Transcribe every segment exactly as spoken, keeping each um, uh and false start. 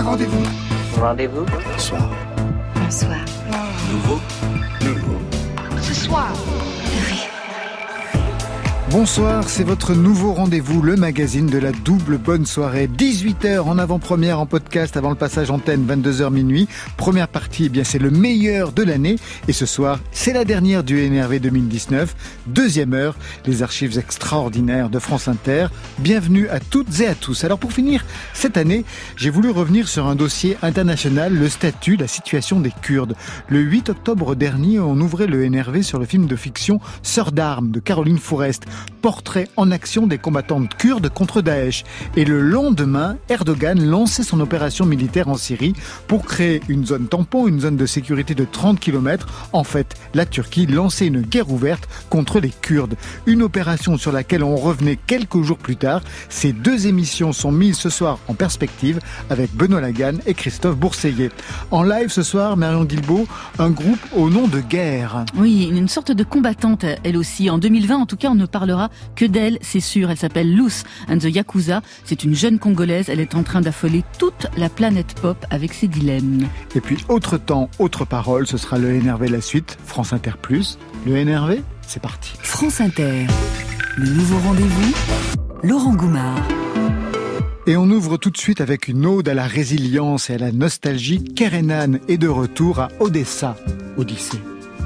Un rendez-vous. Rendez-vous. Bonsoir. Bonsoir. Nouveau. Nouveau. Ce soir. Oui. Bonsoir, c'est votre nouveau rendez-vous, le magazine de la double bonne soirée. dix-huit heures en avant-première en podcast avant le passage antenne, vingt-deux heures minuit. Première partie, eh bien c'est le meilleur de l'année. Et ce soir, c'est la dernière du N R V deux mille dix-neuf. Deuxième heure, les archives extraordinaires de France Inter. Bienvenue à toutes et à tous. Alors pour finir cette année, j'ai voulu revenir sur un dossier international, le statut, la situation des Kurdes. Le huit octobre dernier, on ouvrait le N R V sur le film de fiction Sœurs d'armes de Caroline Fourest. Portrait en action des combattantes kurdes contre Daesh. Et le lendemain, Erdogan lançait son opération militaire en Syrie pour créer une zone tampon, une zone de sécurité de trente kilomètres. En fait, la Turquie lançait une guerre ouverte contre les Kurdes. Une opération sur laquelle on revenait quelques jours plus tard. Ces deux émissions sont mises ce soir en perspective avec Benoît Laganne et Christophe Bourseillet. En live ce soir, Marion Guilbault, un groupe au nom de guerre. Oui, une sorte de combattante, elle aussi. En deux mille vingt, en tout cas, on ne parlera que d'elle, c'est sûr. Elle s'appelle Loose and the Yakuza. C'est une jeune Congolaise. Elle est en train d'affoler toute la planète pop avec ses dilemmes. Et puis, autre temps, autre parole, ce sera le N R V la suite, France Inter plus. Le N R V, c'est parti. France Inter, le nouveau rendez-vous, Laurent Goumard. Et on ouvre tout de suite avec une ode à la résilience et à la nostalgie. Kerenan est de retour à Odessa, Odyssée.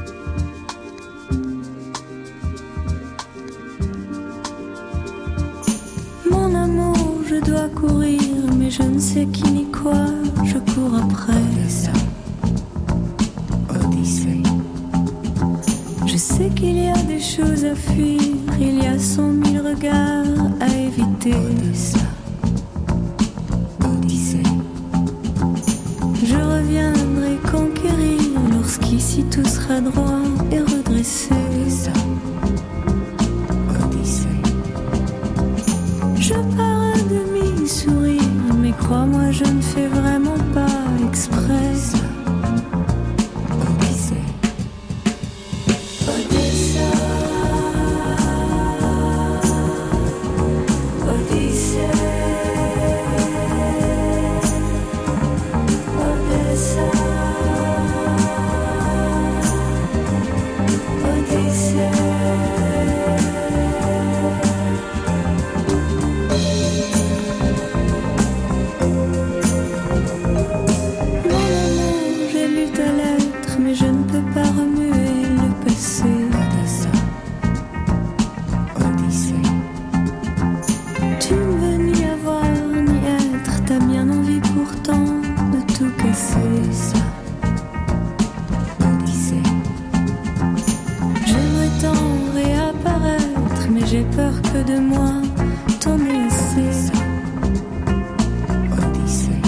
Je dois courir, mais je ne sais qui ni quoi, je cours après. Odessa, Odyssée. Je sais qu'il y a des choses à fuir, il y a cent mille regards à éviter. Odessa, Odyssée. Je reviendrai conquérir lorsqu'ici tout sera droit et redressé. Odessa, Odyssée. Je pars à demi sourire, mais crois-moi, je ne fais vraiment pas exprès. Odyssée, Odessa, Odyssée, Odessa, Odyssée. J'ai peur que de moi t'en aies assez. Odyssée.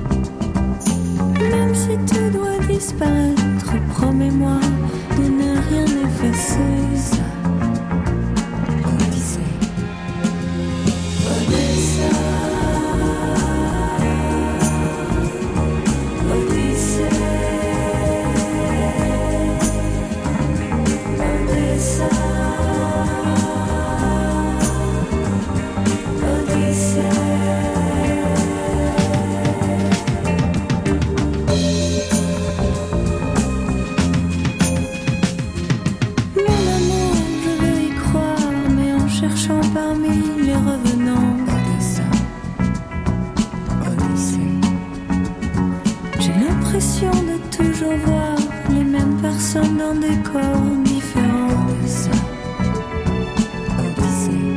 Même si tu dois disparaître, promets-moi de ne rien effacer. Odyssée. Odessa, Odyssée, Odessa. Parmi les revenants, Odessa, Odyssée. J'ai l'impression de toujours voir les mêmes personnes dans des corps différents. Odessa, Odyssée.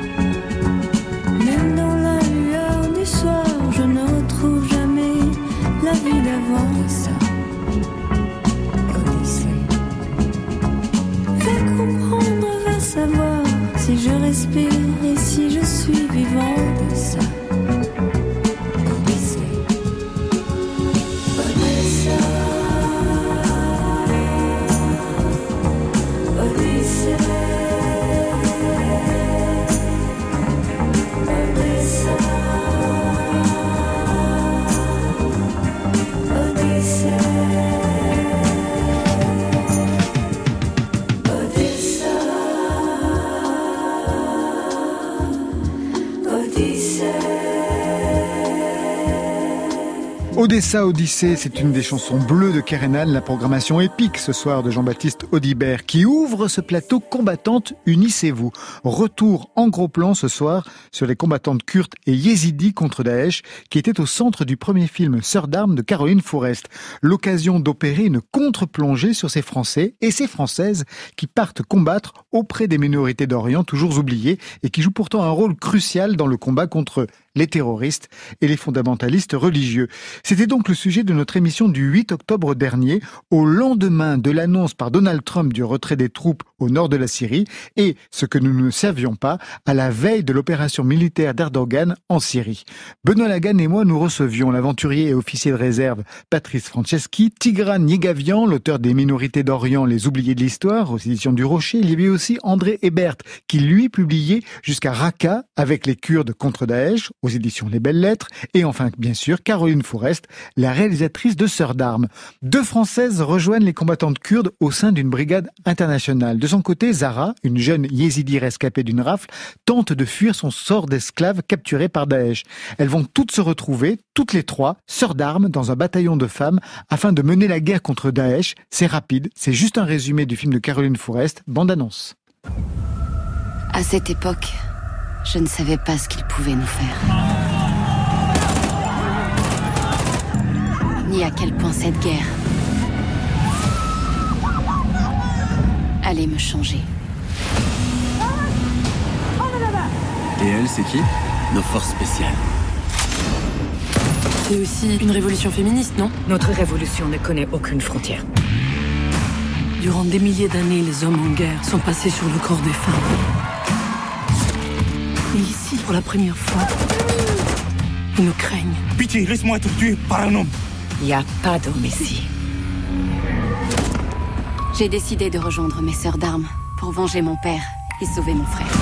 Même dans la lueur du soir, je ne retrouve jamais la vie d'avant. Odessa, Odyssée. Fais comprendre, va savoir si je respire et si je suis vivant. Odessa, Odyssée. Odessa, Odessa Odyssée, c'est une des chansons bleues de Kerenan, la programmation épique ce soir de Jean-Baptiste Audibert qui ouvre ce plateau Combattantes, unissez-vous. Retour en gros plan ce soir sur les combattantes kurdes et yézidis contre Daesh qui étaient au centre du premier film Sœurs d'armes de Caroline Fourest. L'occasion d'opérer une contre-plongée sur ces Français et ces Françaises qui partent combattre auprès des minorités d'Orient toujours oubliées et qui jouent pourtant un rôle crucial dans le combat contre les terroristes et les fondamentalistes religieux. C'était donc le sujet de notre émission du huit octobre dernier, au lendemain de l'annonce par Donald Trump du retrait des troupes au nord de la Syrie et, ce que nous ne savions pas, à la veille de l'opération militaire d'Erdogan en Syrie. Benoît Lagan et moi nous recevions l'aventurier et officier de réserve Patrice Franceschi, Tigran Yegavian, l'auteur des Minorités d'Orient, les oubliés de l'histoire, aux éditions du Rocher. Il y avait aussi André Hebert, qui lui publiait jusqu'à Raqqa avec les Kurdes contre Daesh, aux éditions Les Belles Lettres, et enfin, bien sûr, Caroline Fourest, la réalisatrice de Sœurs d'armes. Deux Françaises rejoignent les combattantes kurdes au sein d'une brigade internationale. De son côté, Zara, une jeune yézidi rescapée d'une rafle, tente de fuir son sort d'esclave capturée par Daesh. Elles vont toutes se retrouver, toutes les trois, sœurs d'armes, dans un bataillon de femmes, afin de mener la guerre contre Daesh. C'est rapide, c'est juste un résumé du film de Caroline Fourest, bande-annonce. À cette époque, je ne savais pas ce qu'ils pouvaient nous faire. Ni à quel point cette guerre allait me changer. Et elle, c'est qui? Nos forces spéciales. C'est aussi une révolution féministe, non? Notre révolution ne connaît aucune frontière. Durant des milliers d'années, les hommes en guerre sont passés sur le corps des femmes. Et ici, pour la première fois, ils nous craignent. Pitié, laisse-moi être tué par un homme. Il n'y a pas d'homme ici. J'ai décidé de rejoindre mes sœurs d'armes pour venger mon père et sauver mon frère.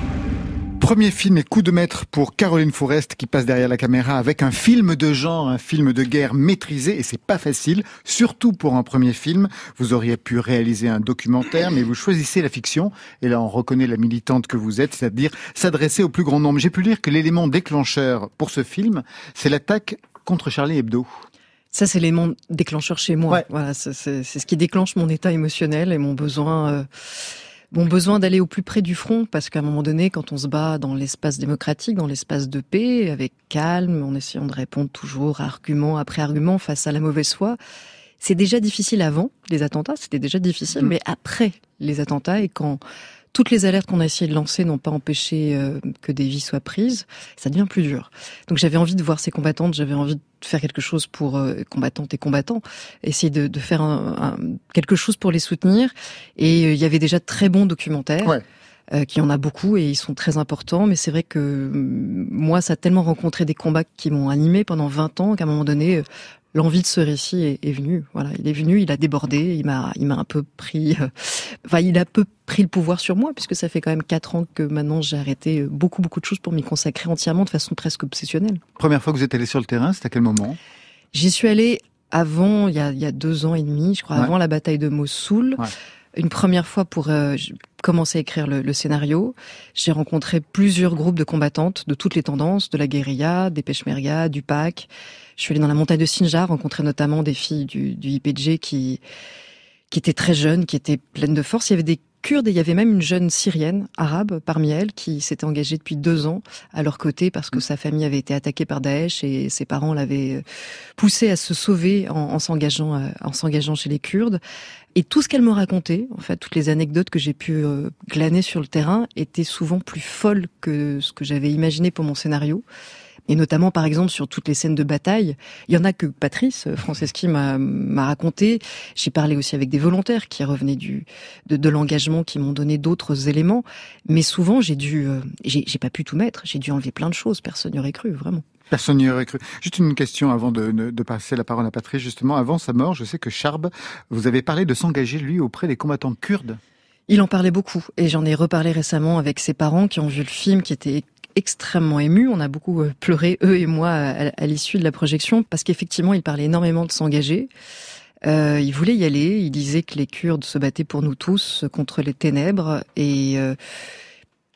Premier film et coup de maître pour Caroline Fourest qui passe derrière la caméra avec un film de genre, un film de guerre maîtrisé, et c'est pas facile, surtout pour un premier film. Vous auriez pu réaliser un documentaire, mais vous choisissez la fiction, et là on reconnaît la militante que vous êtes, c'est-à-dire s'adresser au plus grand nombre. J'ai pu lire que l'élément déclencheur pour ce film, c'est l'attaque contre Charlie Hebdo. Ça, c'est l'élément déclencheur chez moi. Ouais. Voilà, c'est, c'est, c'est ce qui déclenche mon état émotionnel et mon besoin... Euh... Mon besoin d'aller au plus près du front, parce qu'à un moment donné, quand on se bat dans l'espace démocratique, dans l'espace de paix, avec calme, en essayant de répondre toujours argument après argument face à la mauvaise foi, c'est déjà difficile avant les attentats, c'était déjà difficile, mmh. mais après les attentats, et quand toutes les alertes qu'on a essayé de lancer n'ont pas empêché euh, que des vies soient prises, ça devient plus dur. Donc j'avais envie de voir ces combattantes, j'avais envie de faire quelque chose pour euh, combattantes et combattants, essayer de, de faire un, un, quelque chose pour les soutenir. Et il euh, y avait déjà de très bons documentaires. Ouais. Euh, qui en a beaucoup et ils sont très importants, mais c'est vrai que euh, moi, ça a tellement rencontré des combats qui m'ont animé pendant vingt ans qu'à un moment donné, euh, l'envie de ce récit est, est venue. Voilà, il est venu, il a débordé, il m'a, il m'a un peu pris, euh, enfin, il a peu pris le pouvoir sur moi, puisque ça fait quand même quatre ans que maintenant j'ai arrêté beaucoup, beaucoup de choses pour m'y consacrer entièrement de façon presque obsessionnelle. Première fois que vous êtes allé sur le terrain, c'était à quel moment? J'y suis allée avant, il y a, il y a deux ans et demi, je crois, ouais. avant la bataille de Mossoul. Ouais. Une première fois pour euh, commencer à écrire le, le scénario. J'ai rencontré plusieurs groupes de combattantes de toutes les tendances, de la guérilla, des Peshmerga, du P A C. Je suis allée dans la montagne de Sinjar, rencontrer notamment des filles du, du I P G qui, qui étaient très jeunes, qui étaient pleines de force. Il y avait des Kurdes et il y avait même une jeune Syrienne, arabe, parmi elles, qui s'était engagée depuis deux ans à leur côté parce que sa famille avait été attaquée par Daesh et ses parents l'avaient poussée à se sauver en, en s'engageant, en s'engageant chez les Kurdes. Et tout ce qu'elle me racontait, en fait, toutes les anecdotes que j'ai pu euh, glaner sur le terrain étaient souvent plus folles que ce que j'avais imaginé pour mon scénario. Et notamment, par exemple, sur toutes les scènes de bataille. Il y en a que Patrice Franceschi m'a, m'a raconté. J'ai parlé aussi avec des volontaires qui revenaient du, de, de l'engagement, qui m'ont donné d'autres éléments. Mais souvent, j'ai dû, euh, j'ai, j'ai pas pu tout mettre. J'ai dû enlever plein de choses. Personne n'y aurait cru, vraiment. Personne n'y aurait cru. Juste une question avant de, de, de passer la parole à Patrice. Justement, avant sa mort, je sais que Charb, vous avez parlé de s'engager, lui, auprès des combattants kurdes. Il en parlait beaucoup. Et j'en ai reparlé récemment avec ses parents qui ont vu le film, qui étaient extrêmement ému. On a beaucoup pleuré, eux et moi, à, à l'issue de la projection, parce qu'effectivement, il parlait énormément de s'engager. Euh, il voulait y aller. Il disait que les Kurdes se battaient pour nous tous contre les ténèbres. Et euh,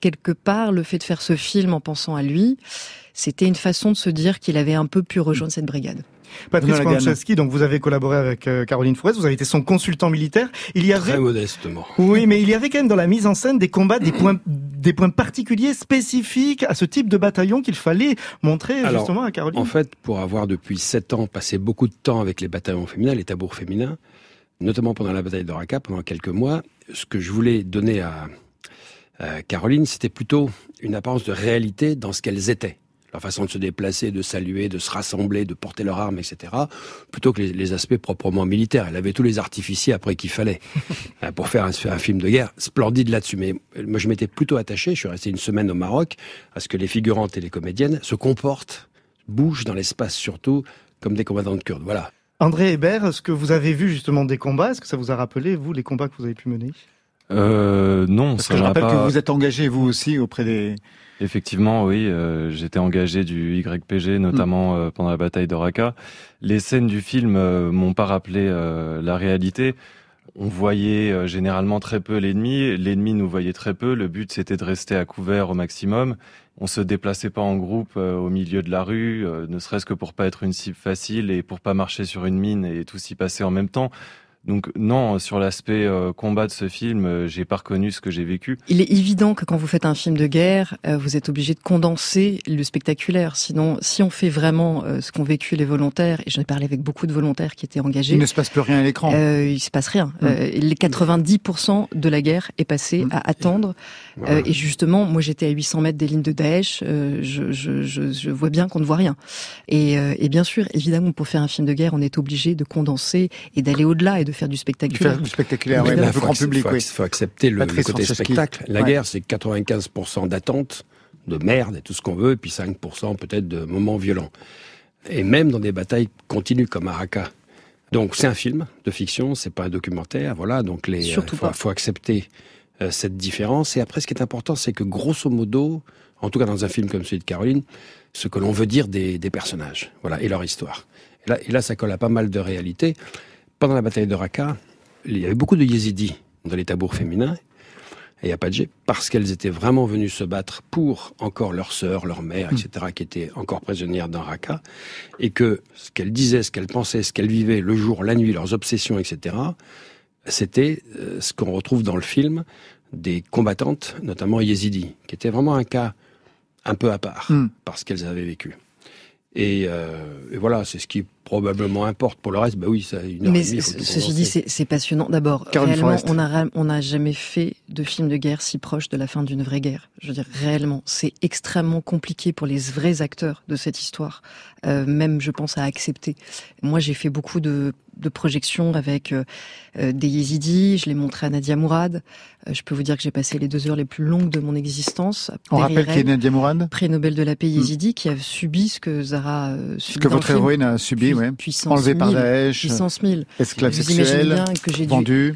quelque part, le fait de faire ce film en pensant à lui, c'était une façon de se dire qu'il avait un peu pu rejoindre cette brigade. Patrice Franceschi, donc vous avez collaboré avec euh, Caroline Fourest, vous avez été son consultant militaire. Il y avait très modestement. Oui, mais il y avait quand même dans la mise en scène des combats, des points, des points particuliers, spécifiques à ce type de bataillon qu'il fallait montrer Alors, justement à Caroline. En fait, pour avoir depuis sept ans passé beaucoup de temps avec les bataillons féminins, les tabours féminins, notamment pendant la bataille de Raqqa, pendant quelques mois, ce que je voulais donner à, à Caroline, c'était plutôt une apparence de réalité dans ce qu'elles étaient. Leur façon de se déplacer, de saluer, de se rassembler, de porter leurs armes, et cetera, plutôt que les, les aspects proprement militaires. Elle avait tous les artificiers après qu'il fallait pour faire un, un film de guerre splendide là-dessus. Mais moi, je m'étais plutôt attaché, je suis resté une semaine au Maroc, à ce que les figurantes et les comédiennes se comportent, bougent dans l'espace surtout, comme des combattantes kurdes. Voilà. André Hébert, est-ce que vous avez vu justement des combats ? Est-ce que ça vous a rappelé, vous, les combats que vous avez pu mener ? Euh, non, Parce ça que je rappelle pas... que vous êtes engagé, vous aussi, auprès des... Effectivement, oui, euh, j'étais engagé du Y P G, notamment euh, pendant la bataille de Raqqa. Les scènes du film euh, m'ont pas rappelé euh, la réalité. On voyait euh, généralement très peu l'ennemi, l'ennemi nous voyait très peu. Le but, c'était de rester à couvert au maximum. On se déplaçait pas en groupe euh, au milieu de la rue, euh, ne serait-ce que pour pas être une cible facile et pour pas marcher sur une mine et tout s'y passer en même temps. Donc non, sur l'aspect euh, combat de ce film, euh, j'ai pas reconnu ce que j'ai vécu. Il est évident que quand vous faites un film de guerre, euh, vous êtes obligé de condenser le spectaculaire. Sinon, si on fait vraiment euh, ce qu'ont vécu les volontaires, et j'en ai parlé avec beaucoup de volontaires qui étaient engagés... Il ne se passe plus rien à l'écran. Euh, il se passe rien. Mmh. Euh, les quatre-vingt-dix pour cent de la guerre est passé mmh. à attendre. Voilà. Euh, et justement, moi j'étais à huit cents mètres des lignes de Daesh, euh, je, je, je, je vois bien qu'on ne voit rien. Et, euh, et bien sûr, évidemment, pour faire un film de guerre, on est obligé de condenser et d'aller au-delà et de faire du spectaculaire. Du spectaculaire, oui, le grand public, faut, oui. faut accepter le, le côté spectacle. La ouais. guerre, c'est quatre-vingt-quinze pour cent d'attente, de merde et tout ce qu'on veut, et puis cinq pour cent peut-être de moments violents. Et même dans des batailles continues comme à Raqqa. Donc c'est un film de fiction, c'est pas un documentaire, voilà. Donc les, Surtout euh, faut, pas. faut accepter euh, cette différence. Et après, ce qui est important, c'est que grosso modo, en tout cas dans un film comme celui de Caroline, ce que l'on veut dire des, des personnages, voilà, et leur histoire. Et là, et là, ça colle à pas mal de réalités. Pendant la bataille de Raqqa, il y avait beaucoup de yézidis dans les tabours féminins et Apadjé, parce qu'elles étaient vraiment venues se battre pour encore leurs sœurs, leurs mères, et cetera, qui étaient encore prisonnières dans Raqqa, et que ce qu'elles disaient, ce qu'elles pensaient, ce qu'elles vivaient le jour, la nuit, leurs obsessions, et cetera, c'était euh, ce qu'on retrouve dans le film des combattantes, notamment yézidis, qui était vraiment un cas un peu à part, mm. parce qu'elles avaient vécu. Et, euh, et voilà, c'est ce qui probablement importe. Pour le reste, bah oui, ça a une heure Mais et demie. ceci dit, c'est, c'est passionnant. D'abord, Caroline réellement, Forest. on a, on n'a jamais fait de film de guerre si proche de la fin d'une vraie guerre. Je veux dire, réellement, c'est extrêmement compliqué pour les vrais acteurs de cette histoire. Euh, même, je pense, à accepter. Moi, j'ai fait beaucoup de, de projections avec euh, des yézidis. Je l'ai montré à Nadia Mourad. Euh, je peux vous dire que j'ai passé les deux heures les plus longues de mon existence. On rappelle qui est Nadia Mourad, prix Nobel de la paix yézidi, mmh. qui a subi ce que Zahra euh, subit. Ce que votre héroïne a subi, oui. Enlevé par Daesh, puissance mille. Esclave sexuel, vendu.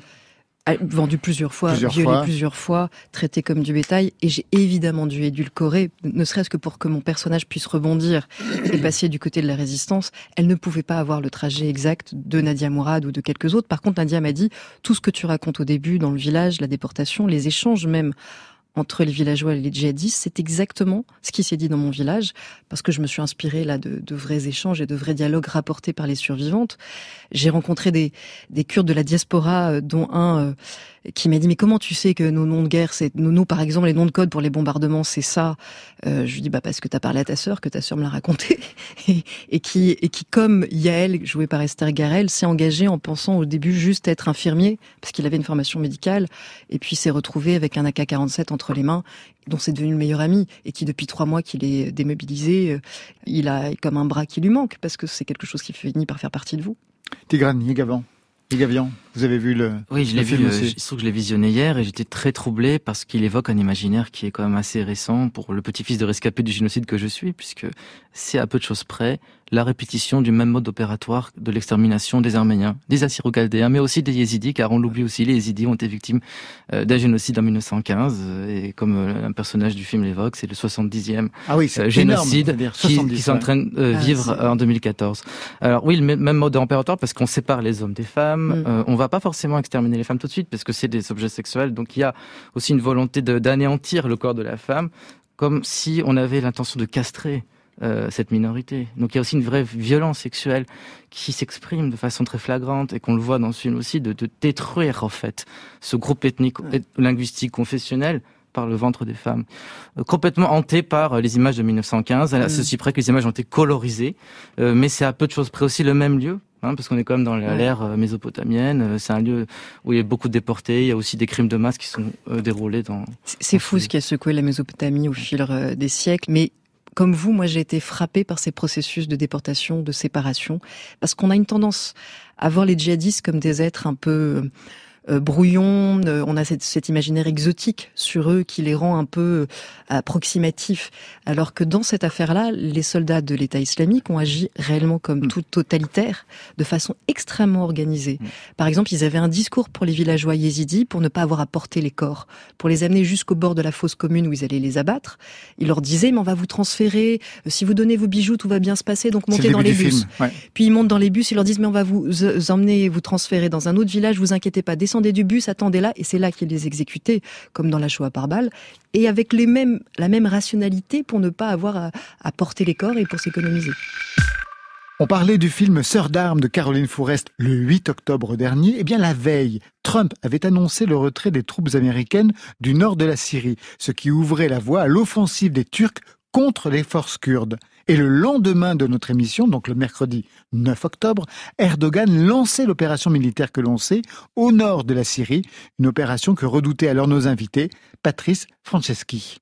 Vendu plusieurs fois, plusieurs violé fois. plusieurs fois, traité comme du bétail, et j'ai évidemment dû édulcorer, ne serait-ce que pour que mon personnage puisse rebondir et passer du côté de la résistance. Elle ne pouvait pas avoir le trajet exact de Nadia Mourad ou de quelques autres. Par contre, Nadia m'a dit, tout ce que tu racontes au début, dans le village, la déportation, les échanges même entre les villageois et les djihadistes, c'est exactement ce qui s'est dit dans mon village, parce que je me suis inspirée là de, de vrais échanges et de vrais dialogues rapportés par les survivantes. J'ai rencontré des, des Kurdes de la diaspora, dont un euh, qui m'a dit « Mais comment tu sais que nos noms de guerre, c'est nous, nous par exemple, les noms de code pour les bombardements, c'est ça ?» euh, Je lui dis bah, « Parce que t'as parlé à ta sœur, que ta sœur me l'a raconté. » et, et, qui, et qui, comme Yael, joué par Esther Garel, s'est engagé en pensant au début juste être infirmier, parce qu'il avait une formation médicale, et puis s'est retrouvé avec un A K quarante-sept entre les mains, dont c'est devenu le meilleur ami, et qui depuis trois mois qu'il est démobilisé, il a comme un bras qui lui manque, parce que c'est quelque chose qui finit par faire partie de vous. Tigran Yegavan, Yegavian, vous avez vu le Oui, je l'ai vu, euh, je trouve que je l'ai visionné hier, et j'étais très troublé parce qu'il évoque un imaginaire qui est quand même assez récent pour le petit-fils de rescapé du génocide que je suis, puisque c'est à peu de choses près la répétition du même mode opératoire de l'extermination des Arméniens, des Assyro-Chaldéens, mais aussi des Yézidis, car on l'oublie aussi, les Yézidis ont été victimes euh, d'un génocide en mille neuf cent quinze, et comme euh, un personnage du film l'évoque, c'est le soixante-dixième ah oui, euh, génocide qui, qui sont en train de euh, vivre ah, en deux mille quatorze. Alors oui, le même mode opératoire, parce qu'on sépare les hommes des femmes, mm. euh, on va va pas forcément exterminer les femmes tout de suite, parce que c'est des objets sexuels. Donc il y a aussi une volonté de, d'anéantir le corps de la femme, comme si on avait l'intention de castrer euh, cette minorité. Donc il y a aussi une vraie violence sexuelle qui s'exprime de façon très flagrante, et qu'on le voit dans ce film aussi, de, de détruire en fait ce groupe ethnique, ouais. linguistique, confessionnel, par le ventre des femmes, euh, complètement hanté par euh, les images de mille neuf cent quinze, à mmh. ceci près que les images ont été colorisées, euh, mais c'est à peu de choses près aussi le même lieu, hein, parce qu'on est quand même dans l'ère euh, mésopotamienne, euh, c'est un lieu où il y a beaucoup de déportés, il y a aussi des crimes de masse qui sont euh, déroulés dans... C'est, c'est fou ce qui a secoué la Mésopotamie au fil euh, des siècles, mais comme vous, moi j'ai été frappée par ces processus de déportation, de séparation, parce qu'on a une tendance à voir les djihadistes comme des êtres un peu... Euh, brouillon, euh, on a cette, cet imaginaire exotique sur eux qui les rend un peu euh, approximatifs, alors que dans cette affaire-là, les soldats de l'État islamique ont agi réellement comme mmh. tout totalitaire, de façon extrêmement organisée. Mmh. Par exemple, ils avaient un discours pour les villageois yézidis pour ne pas avoir à porter les corps, pour les amener jusqu'au bord de la fosse commune où ils allaient les abattre. Ils leur disaient, mais on va vous transférer, euh, si vous donnez vos bijoux, tout va bien se passer, donc montez dans les bus. Film, ouais. Puis ils montent dans les bus, ils leur disent, mais on va vous emmener, vous transférer dans un autre village, vous inquiétez pas, descendez du bus, attendez là, et c'est là qu'ils les exécutaient, comme dans la Shoah par balle, et avec les mêmes, la même rationalité pour ne pas avoir à, à porter les corps et pour s'économiser. On parlait du film Sœurs d'armes de Caroline Fourest le huit octobre dernier. Eh bien, la veille, Trump avait annoncé le retrait des troupes américaines du nord de la Syrie, ce qui ouvrait la voie à l'offensive des Turcs contre les forces kurdes. Et le lendemain de notre émission, donc le mercredi neuf octobre, Erdogan lançait l'opération militaire que l'on sait au nord de la Syrie, une opération que redoutaient alors nos invités, Patrice Franceschi.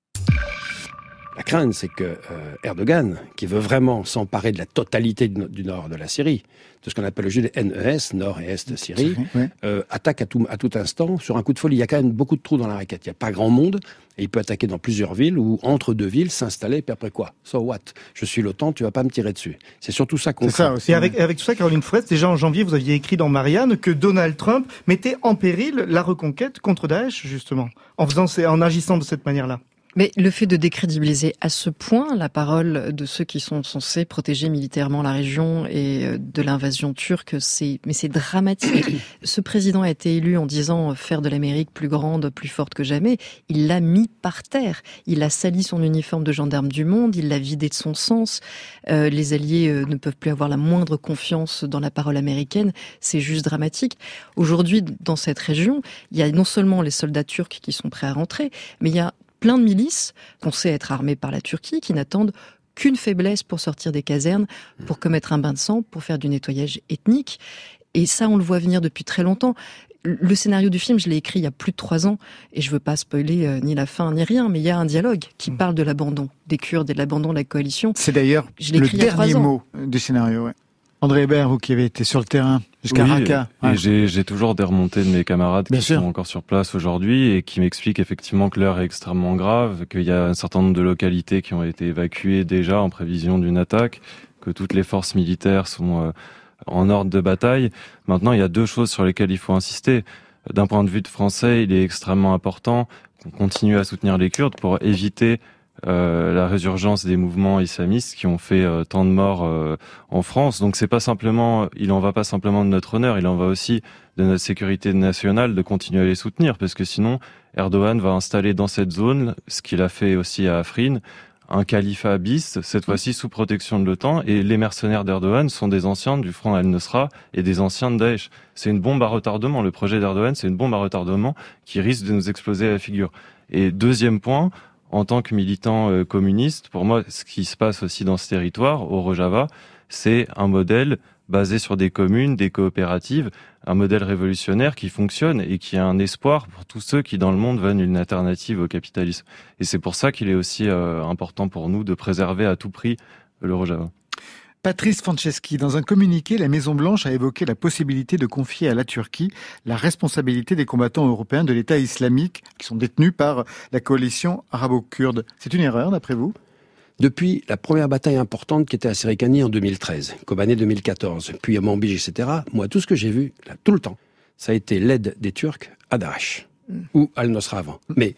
La crainte, c'est que euh, Erdogan, qui veut vraiment s'emparer de la totalité du, du nord de la Syrie, de ce qu'on appelle le N E S, Nord et Est Syrie, oui. euh, attaque à tout, à tout instant sur un coup de folie. Il y a quand même beaucoup de trous dans la raquette. Il n'y a pas grand monde, et il peut attaquer dans plusieurs villes ou entre deux villes, s'installer, puis après quoi ? So what ? Je suis l'OTAN, tu vas pas me tirer dessus. C'est surtout ça qu'on fait. Ça aussi. Et avec, avec tout ça, Caroline Fourest, déjà en janvier, vous aviez écrit dans Marianne que Donald Trump mettait en péril la reconquête contre Daesh, justement, en faisant, en agissant de cette manière-là. Mais le fait de décrédibiliser à ce point la parole de ceux qui sont censés protéger militairement la région et de l'invasion turque, c'est, mais c'est dramatique. Ce président a été élu en disant faire de l'Amérique plus grande, plus forte que jamais. Il l'a mis par terre. Il a sali son uniforme de gendarme du monde. Il l'a vidé de son sens. Euh, les alliés euh, ne peuvent plus avoir la moindre confiance dans la parole américaine. C'est juste dramatique. Aujourd'hui, dans cette région, il y a non seulement les soldats turcs qui sont prêts à rentrer, mais il y a plein de milices qu'on sait être armées par la Turquie qui n'attendent qu'une faiblesse pour sortir des casernes, pour commettre un bain de sang, pour faire du nettoyage ethnique. Et ça, on le voit venir depuis très longtemps. Le scénario du film, je l'ai écrit il y a plus de trois ans, et je veux pas spoiler euh, ni la fin ni rien, mais il y a un dialogue qui mmh. parle de l'abandon des Kurdes et de l'abandon de la coalition. C'est d'ailleurs le dernier mot du scénario, ouais. André Hébert, vous qui avez été sur le terrain jusqu'à oui, Raqqa. Et ouais. j'ai, j'ai toujours des remontées de mes camarades Bien qui sûr. sont encore sur place aujourd'hui et qui m'expliquent effectivement que l'heure est extrêmement grave, qu'il y a un certain nombre de localités qui ont été évacuées déjà en prévision d'une attaque, que toutes les forces militaires sont euh, en ordre de bataille. Maintenant, il y a deux choses sur lesquelles il faut insister. D'un point de vue de français, il est extrêmement important qu'on continue à soutenir les Kurdes pour éviter Euh, la résurgence des mouvements islamistes qui ont fait euh, tant de morts euh, en France. Donc c'est pas simplement, il en va pas simplement de notre honneur, il en va aussi de notre sécurité nationale de continuer à les soutenir, parce que sinon Erdogan va installer dans cette zone, ce qu'il a fait aussi à Afrin, un califat bis, cette fois-ci sous protection de l'OTAN, et les mercenaires d'Erdogan sont des anciens du front Al-Nusra et des anciens de Daesh. C'est une bombe à retardement, le projet d'Erdogan, c'est une bombe à retardement qui risque de nous exploser à la figure. Et deuxième point, en tant que militant euh, communiste, pour moi, ce qui se passe aussi dans ce territoire, au Rojava, c'est un modèle basé sur des communes, des coopératives, un modèle révolutionnaire qui fonctionne et qui a un espoir pour tous ceux qui, dans le monde, veulent une alternative au capitalisme. Et c'est pour ça qu'il est aussi euh, important pour nous de préserver à tout prix le Rojava. Patrice Franceschi, dans un communiqué, la Maison-Blanche a évoqué la possibilité de confier à la Turquie la responsabilité des combattants européens de l'État islamique qui sont détenus par la coalition arabo-kurde. C'est une erreur, d'après vous ? Depuis la première bataille importante qui était à Serikani en deux mille treize, Kobané deux mille quatorze, puis à Manbij, et cetera, moi, tout ce que j'ai vu, là, tout le temps, ça a été l'aide des Turcs à Daesh, mm. ou Al-Nosra avant. Mm. Mais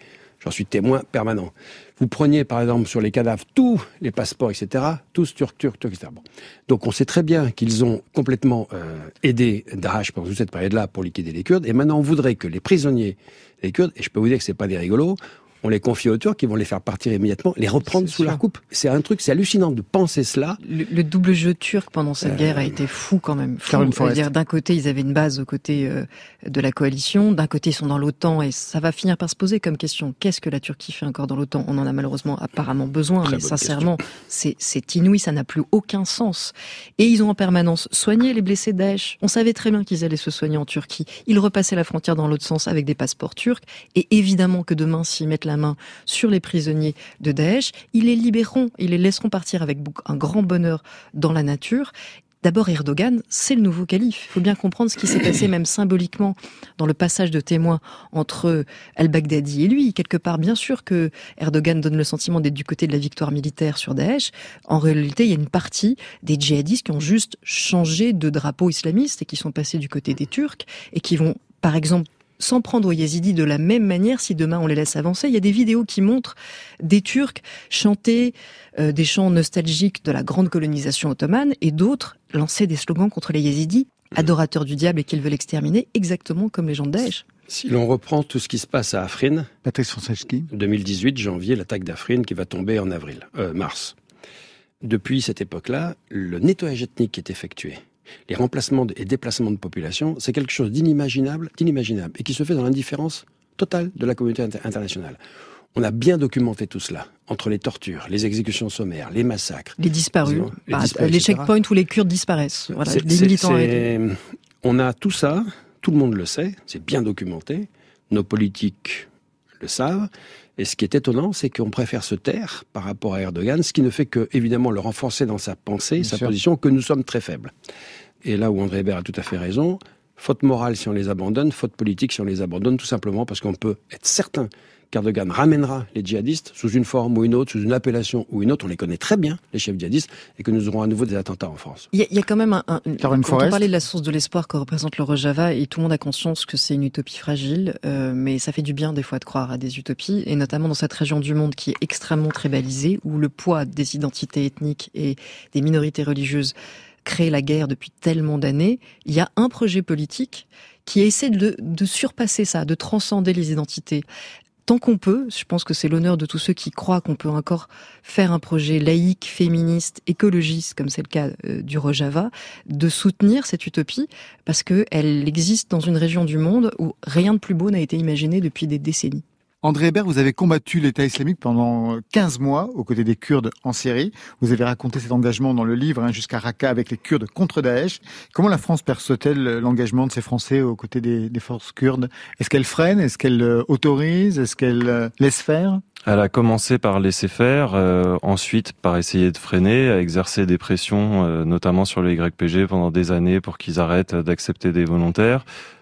J'en suis témoin permanent. Vous preniez, par exemple, sur les cadavres, tous les passeports, et cetera, tous turcs, turcs, turcs, et cetera. Bon. Donc, on sait très bien qu'ils ont complètement euh, aidé Daesh pendant toute cette période-là pour liquider les Kurdes. Et maintenant, on voudrait que les prisonniers, les Kurdes, et je peux vous dire que c'est pas des rigolos, on les confie aux Turcs, ils vont les faire partir immédiatement, les reprendre c'est sous sûr. Leur coupe. C'est un truc, c'est hallucinant de penser cela. Le, le double jeu turc pendant cette euh... guerre a été fou quand même. Fou. C'est-à-dire, d'un côté, ils avaient une base aux côtés euh, de la coalition, d'un côté, ils sont dans l'OTAN, et ça va finir par se poser comme question. Qu'est-ce que la Turquie fait encore dans l'OTAN ? On en a malheureusement apparemment besoin, Très mais sincèrement, c'est, c'est inouï, ça n'a plus aucun sens. Et ils ont en permanence soigné les blessés de Daesh. On savait très bien qu'ils allaient se soigner en Turquie. Ils repassaient la frontière dans l'autre sens avec des passeports turcs, et évidemment que demain, s'ils mettent la main sur les prisonniers de Daesh, ils les libéreront, ils les laisseront partir avec un grand bonheur dans la nature. D'abord, Erdogan, c'est le nouveau calife. Il faut bien comprendre ce qui s'est passé, même symboliquement, dans le passage de témoin entre al-Baghdadi et lui. Quelque part, bien sûr que Erdogan donne le sentiment d'être du côté de la victoire militaire sur Daesh. En réalité, il y a une partie des djihadistes qui ont juste changé de drapeau islamiste et qui sont passés du côté des Turcs et qui vont, par exemple, s'en prendre aux Yézidis de la même manière si demain on les laisse avancer. Il y a des vidéos qui montrent des Turcs chanter euh, des chants nostalgiques de la grande colonisation ottomane et d'autres lancer des slogans contre les Yézidis, adorateurs du diable et qu'ils veulent exterminer, exactement comme les gens de Daesh. Si l'on reprend tout ce qui se passe à Afrin, Patrice Franceschi, deux mille dix-huit, janvier, l'attaque d'Afrin qui va tomber en avril, euh, mars. Depuis cette époque-là, le nettoyage ethnique qui est effectué, les remplacements et déplacements de population, c'est quelque chose d'inimaginable, d'inimaginable, et qui se fait dans l'indifférence totale de la communauté inter- internationale. On a bien documenté tout cela, entre les tortures, les exécutions sommaires, les massacres. Les disparus, les, bah, disparus, les checkpoints où les Kurdes disparaissent. Voilà, c'est, les c'est, militants c'est, on a tout ça, tout le monde le sait, c'est bien documenté, nos politiques le savent, et ce qui est étonnant, c'est qu'on préfère se taire par rapport à Erdogan, ce qui ne fait que, évidemment, le renforcer dans sa pensée, Bien sa sûr. position, que nous sommes très faibles. Et là où André Hébert a tout à fait raison, faute morale si on les abandonne, faute politique si on les abandonne, tout simplement parce qu'on peut être certain qu'Erdogan ramènera les djihadistes sous une forme ou une autre, sous une appellation ou une autre. On les connaît très bien, les chefs djihadistes, et que nous aurons à nouveau des attentats en France. Il y a, il y a quand même un... un quand on parlait de la source de l'espoir que représente le Rojava, et tout le monde a conscience que c'est une utopie fragile, euh, mais ça fait du bien des fois de croire à des utopies, et notamment dans cette région du monde qui est extrêmement tribalisée, où le poids des identités ethniques et des minorités religieuses crée la guerre depuis tellement d'années. Il y a un projet politique qui essaie de, de surpasser ça, de transcender les identités. Tant qu'on peut, je pense que c'est l'honneur de tous ceux qui croient qu'on peut encore faire un projet laïque, féministe, écologiste, comme c'est le cas euh, du Rojava, de soutenir cette utopie, parce qu'elle existe dans une région du monde où rien de plus beau n'a été imaginé depuis des décennies. André Hébert, vous avez combattu l'État islamique pendant quinze mois aux côtés des Kurdes en Syrie. Vous avez raconté cet engagement dans le livre, hein, jusqu'à Raqqa avec les Kurdes contre Daesh. Comment la France perçoit-elle l'engagement de ces Français aux côtés des, des forces kurdes ? Est-ce qu'elle freine ? Est-ce qu'elle autorise ? Est-ce qu'elle laisse faire ? Elle a commencé par laisser faire, euh, ensuite par essayer de freiner, à exercer des pressions, euh, notamment sur le Y P G pendant des années pour qu'ils arrêtent d'accepter des volontaires.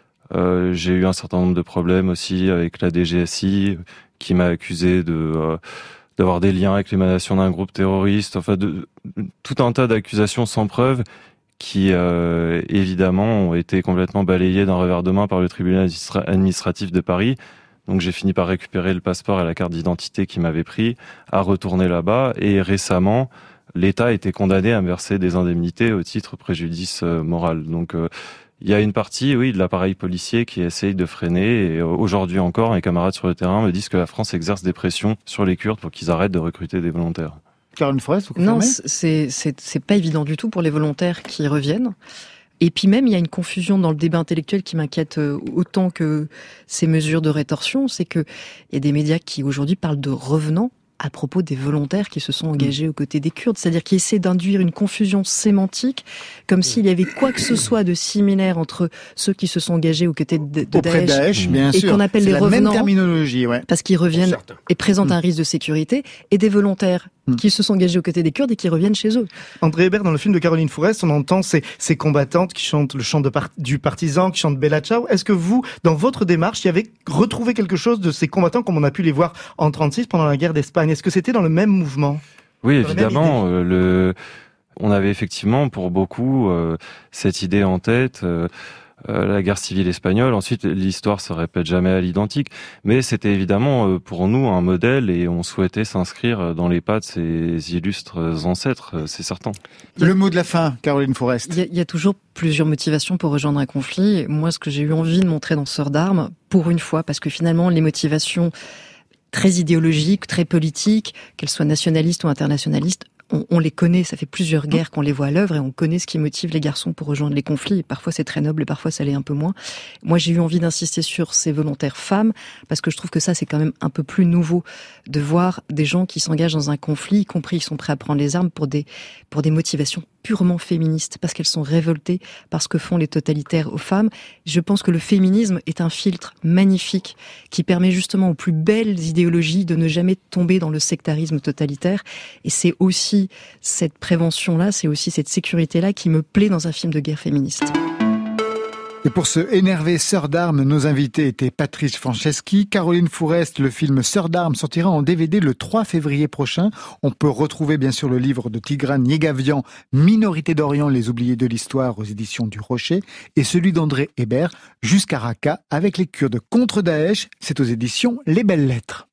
Euh, j'ai eu un certain nombre de problèmes aussi avec la D G S I qui m'a accusé de euh, d'avoir des liens avec l'émanation d'un groupe terroriste, enfin de, de tout un tas d'accusations sans preuve qui euh, évidemment ont été complètement balayées d'un revers de main par le tribunal administratif de Paris. Donc j'ai fini par récupérer le passeport et la carte d'identité qui m'avaient pris, à retourner là-bas, et récemment l'État a été condamné à me verser des indemnités au titre préjudice euh, moral. Donc euh, il y a une partie, oui, de l'appareil policier qui essaye de freiner. Et aujourd'hui encore, mes camarades sur le terrain me disent que la France exerce des pressions sur les Kurdes pour qu'ils arrêtent de recruter des volontaires. Caroline Forest, vous confirmez ? Non, c'est, c'est, c'est pas évident du tout pour les volontaires qui reviennent. Et puis même, il y a une confusion dans le débat intellectuel qui m'inquiète autant que ces mesures de rétorsion. C'est qu'il y a des médias qui aujourd'hui parlent de revenants à propos des volontaires qui se sont engagés aux côtés des Kurdes, c'est-à-dire qui essaient d'induire une confusion sémantique, comme s'il y avait quoi que ce soit de similaire entre ceux qui se sont engagés aux côtés de, de Daesh, Daesh bien et sûr. qu'on appelle c'est les la revenants, même terminologie, ouais. parce qu'ils reviennent et présentent mmh. un risque de sécurité, et des volontaires mmh. qui se sont engagés aux côtés des Kurdes et qui reviennent chez eux. André Hébert, dans le film de Caroline Forest, on entend ces, ces combattantes qui chantent le chant de par, du partisan, qui chantent Bella Ciao. Est-ce que vous, dans votre démarche, y avez retrouvé quelque chose de ces combattants comme on a pu les voir en trente-six pendant la guerre d'Espagne ? Est-ce que c'était dans le même mouvement ? Oui, évidemment. Euh, le... On avait effectivement, pour beaucoup, euh, cette idée en tête. Euh, euh, la guerre civile espagnole. Ensuite, l'histoire se répète jamais à l'identique, mais c'était évidemment euh, pour nous un modèle et on souhaitait s'inscrire dans les pas de ces illustres ancêtres, euh, c'est certain. Le mot de la fin, Caroline Fourest. Il y a, il y a toujours plusieurs motivations pour rejoindre un conflit. Moi, ce que j'ai eu envie de montrer dans Sœurs d'armes, pour une fois, parce que finalement, les motivations très idéologiques, très politiques, qu'elles soient nationalistes ou internationalistes, on, on les connaît, ça fait plusieurs guerres qu'on les voit à l'œuvre et on connaît ce qui motive les garçons pour rejoindre les conflits. Et parfois c'est très noble et parfois ça l'est un peu moins. Moi j'ai eu envie d'insister sur ces volontaires femmes parce que je trouve que ça c'est quand même un peu plus nouveau de voir des gens qui s'engagent dans un conflit, y compris ils sont prêts à prendre les armes pour des, pour des motivations purement féministes, parce qu'elles sont révoltées par ce que font les totalitaires aux femmes. Je pense que le féminisme est un filtre magnifique qui permet justement aux plus belles idéologies de ne jamais tomber dans le sectarisme totalitaire. Et c'est aussi cette prévention-là, c'est aussi cette sécurité-là qui me plaît dans un film de guerre féministe. Et pour ce énervé Sœurs d'armes, nos invités étaient Patrice Franceschi, Caroline Fourest. Le film Sœurs d'armes sortira en D V D le trois février prochain. On peut retrouver bien sûr le livre de Tigran Yegavian, Minorité d'Orient, les oubliés de l'histoire aux éditions du Rocher, et celui d'André Hébert, Jusqu'à Raqqa, avec les Kurdes contre Daesh, c'est aux éditions Les Belles Lettres.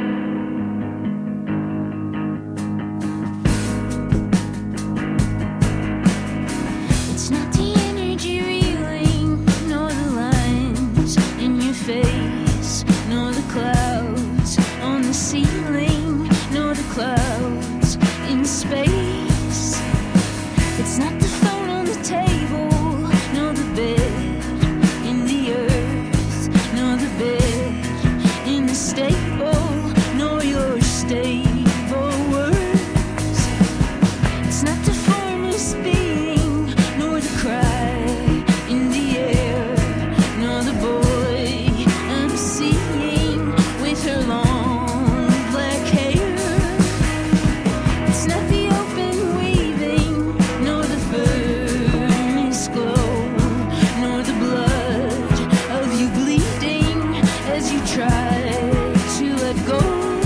Clouds on the ceiling, nor the clouds in space. It's not the phone on the table, nor the bed in the earth, nor the bed in the stable, nor your stable words. It's not the formless being, nor the cry in the air, nor the boy I'm seeing with her long black hair. It's not the open weaving, nor the furnace glow, nor the blood of you bleeding as you try to let go.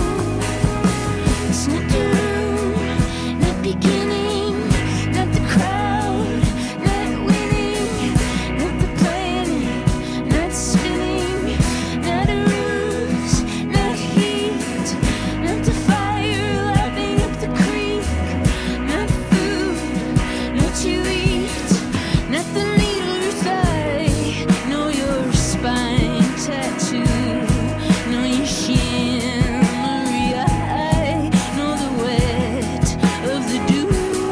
It's not the room, not beginning, not the crowd, not winning, not the planning, not spinning, not a ruse, not heat, not the fire lapping up the creek, not food, not to eat, not the needle your thigh, nor your spine tattoo, nor your shimmery eye, nor the wet of the dew.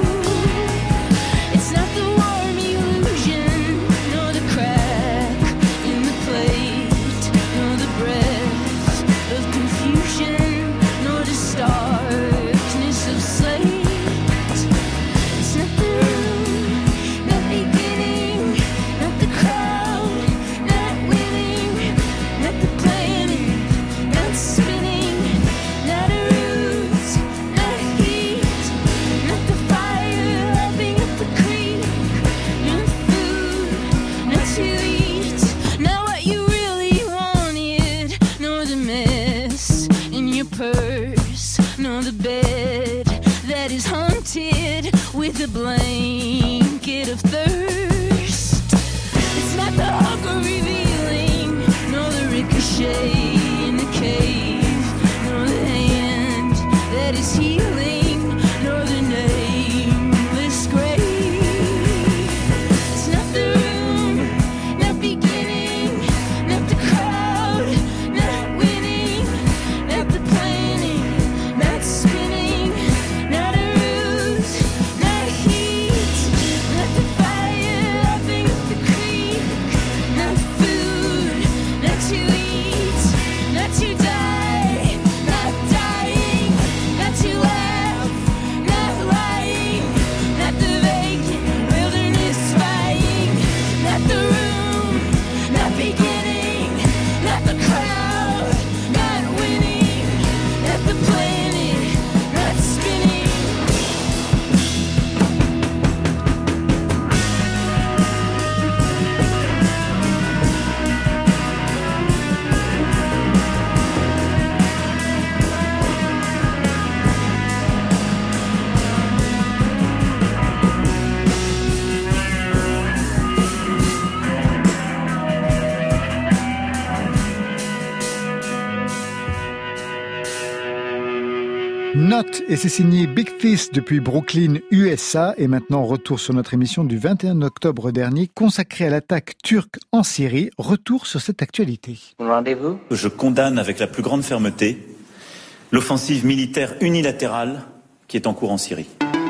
It's not the warm illusion, nor the crack in the plate, nor the breath of confusion, nor the starkness of slate. It's not the room, not beginning, not the crowd, not winning, not the planning, not spinning, not a ruse, not heat, not the fire lapping up the creek, not food, not to eat, not what you really wanted, nor the mess in your purse, nor the bed that is haunted with a blanket of thirst. It's not the hunger revealing, nor the ricochet in the cave, nor the hand that is healing, nor the nameless grave. It's not the room, not beginning, not the crowd, not winning, not the planning, not spinning, not a ruse, not heat, not the fire Not, et c'est signé Big Fist depuis Brooklyn, U S A, et maintenant retour sur notre émission du vingt et un octobre dernier, consacrée à l'attaque turque en Syrie. Retour sur cette actualité. Rendez-vous. Je condamne avec la plus grande fermeté l'offensive militaire unilatérale qui est en cours en Syrie.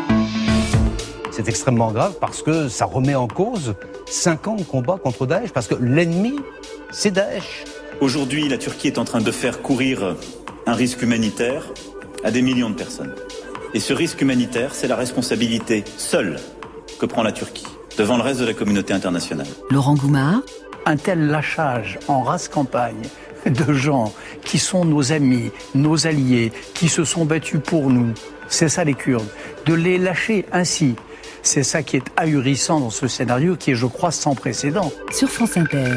C'est extrêmement grave parce que ça remet en cause cinq ans de combat contre Daesh, parce que l'ennemi, c'est Daesh. Aujourd'hui, la Turquie est en train de faire courir un risque humanitaire à des millions de personnes. Et ce risque humanitaire, c'est la responsabilité seule que prend la Turquie devant le reste de la communauté internationale. Laurent Goumard. Un tel lâchage en rase campagne de gens qui sont nos amis, nos alliés, qui se sont battus pour nous, c'est ça les Kurdes. De les lâcher ainsi, c'est ça qui est ahurissant dans ce scénario qui est, je crois, sans précédent. Sur France Inter.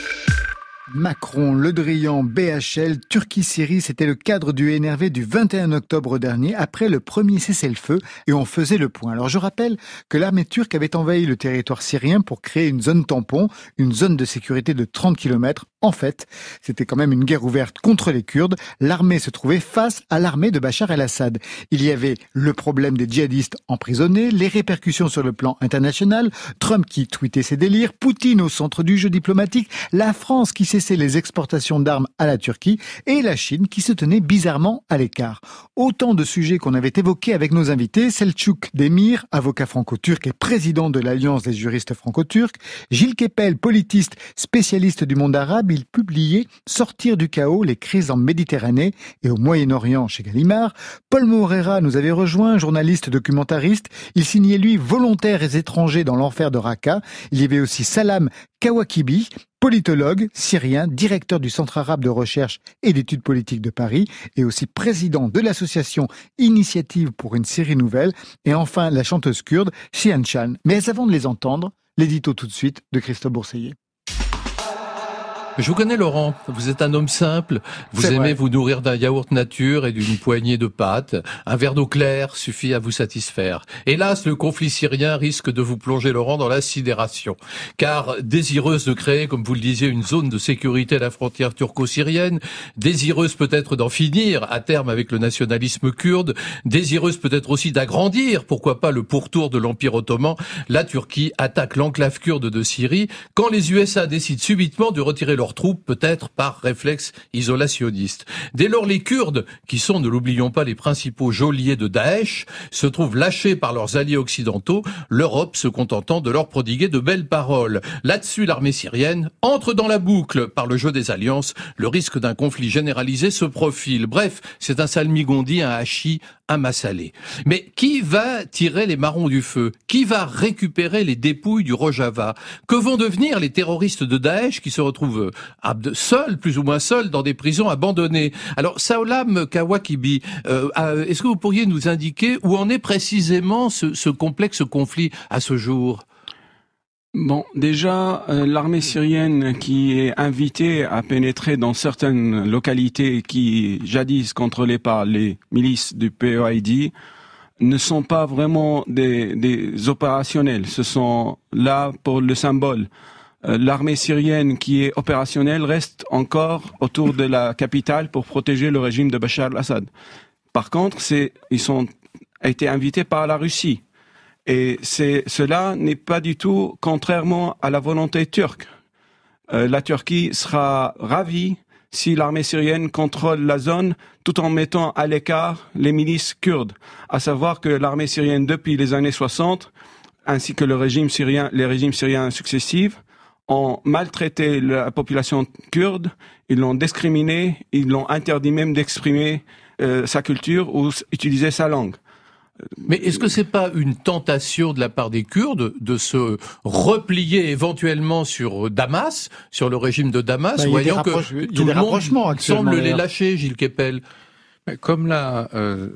Macron, Le Drian, B H L, Turquie-Syrie, c'était le cadre du énervé du vingt et un octobre dernier, après le premier cessez-le-feu, et on faisait le point. Alors je rappelle que l'armée turque avait envahi le territoire syrien pour créer une zone tampon, une zone de sécurité de trente kilomètres. En fait, c'était quand même une guerre ouverte contre les Kurdes. L'armée se trouvait face à l'armée de Bachar el-Assad. Il y avait le problème des djihadistes emprisonnés, les répercussions sur le plan international, Trump qui tweetait ses délires, Poutine au centre du jeu diplomatique, la France qui cessait les exportations d'armes à la Turquie et la Chine qui se tenait bizarrement à l'écart. Autant de sujets qu'on avait évoqués avec nos invités, Selçuk Demir, avocat franco-turc et président de l'Alliance des juristes franco-turcs, Gilles Kepel, politiste spécialiste du monde arabe, il publiait « Sortir du chaos, les crises en Méditerranée et au Moyen-Orient » chez Gallimard. Paul Moreira nous avait rejoint, journaliste documentariste. Il signait, lui, Volontaires et étrangers dans l'enfer de Raqqa. Il y avait aussi Salam Kawakibi, politologue syrien, directeur du Centre arabe de recherche et d'études politiques de Paris et aussi président de l'association Initiative pour une Syrie nouvelle. Et enfin, la chanteuse kurde Shihan Chan. Mais avant de les entendre, l'édito tout de suite de Christophe Bourseiller. Je vous connais, Laurent. Vous êtes un homme simple. Vous C'est aimez vrai. vous nourrir d'un yaourt nature et d'une poignée de pâtes. Un verre d'eau claire suffit à vous satisfaire. Hélas, le conflit syrien risque de vous plonger, Laurent, dans la sidération. Car désireuse de créer, comme vous le disiez, une zone de sécurité à la frontière turco-syrienne, désireuse peut-être d'en finir à terme avec le nationalisme kurde, désireuse peut-être aussi d'agrandir, pourquoi pas, le pourtour de l'Empire ottoman, la Turquie attaque l'enclave kurde de Syrie quand les U S A décident subitement de retirer leur troupes, peut-être par réflexe isolationniste. Dès lors, les Kurdes, qui sont, ne l'oublions pas, les principaux geôliers de Daesh, se trouvent lâchés par leurs alliés occidentaux, l'Europe se contentant de leur prodiguer de belles paroles. Là-dessus, l'armée syrienne entre dans la boucle par le jeu des alliances. Le risque d'un conflit généralisé se profile. Bref, c'est un salmigondi, un hachis, un massalé. Mais qui va tirer les marrons du feu? Qui va récupérer les dépouilles du Rojava? Que vont devenir les terroristes de Daesh qui se retrouvent seuls, plus ou moins seuls, dans des prisons abandonnées? Alors, Salam Kawakibi, euh, est-ce que vous pourriez nous indiquer où en est précisément ce, ce complexe conflit à ce jour? Bon, déjà, euh, l'armée syrienne qui est invitée à pénétrer dans certaines localités qui jadis contrôlées par les milices du P Y D ne sont pas vraiment des, des opérationnels. Ce sont là pour le symbole. Euh, l'armée syrienne qui est opérationnelle reste encore autour de la capitale pour protéger le régime de Bachar el-Assad. Par contre, c'est, ils sont été invités par la Russie. Et c'est, cela n'est pas du tout contrairement à la volonté turque. Euh, la Turquie sera ravie si l'armée syrienne contrôle la zone tout en mettant à l'écart les milices kurdes. À savoir que l'armée syrienne, depuis les années soixante, ainsi que le régime syrien, les régimes syriens successifs, ont maltraité la population kurde, ils l'ont discriminée, ils l'ont interdit même d'exprimer euh, sa culture ou utiliser sa langue. Mais est-ce que c'est pas une tentation de la part des Kurdes de se replier éventuellement sur Damas, sur le régime de Damas, bah, voyant que tout le monde semble les lâcher, Gilles Kepel? Comme l'a euh,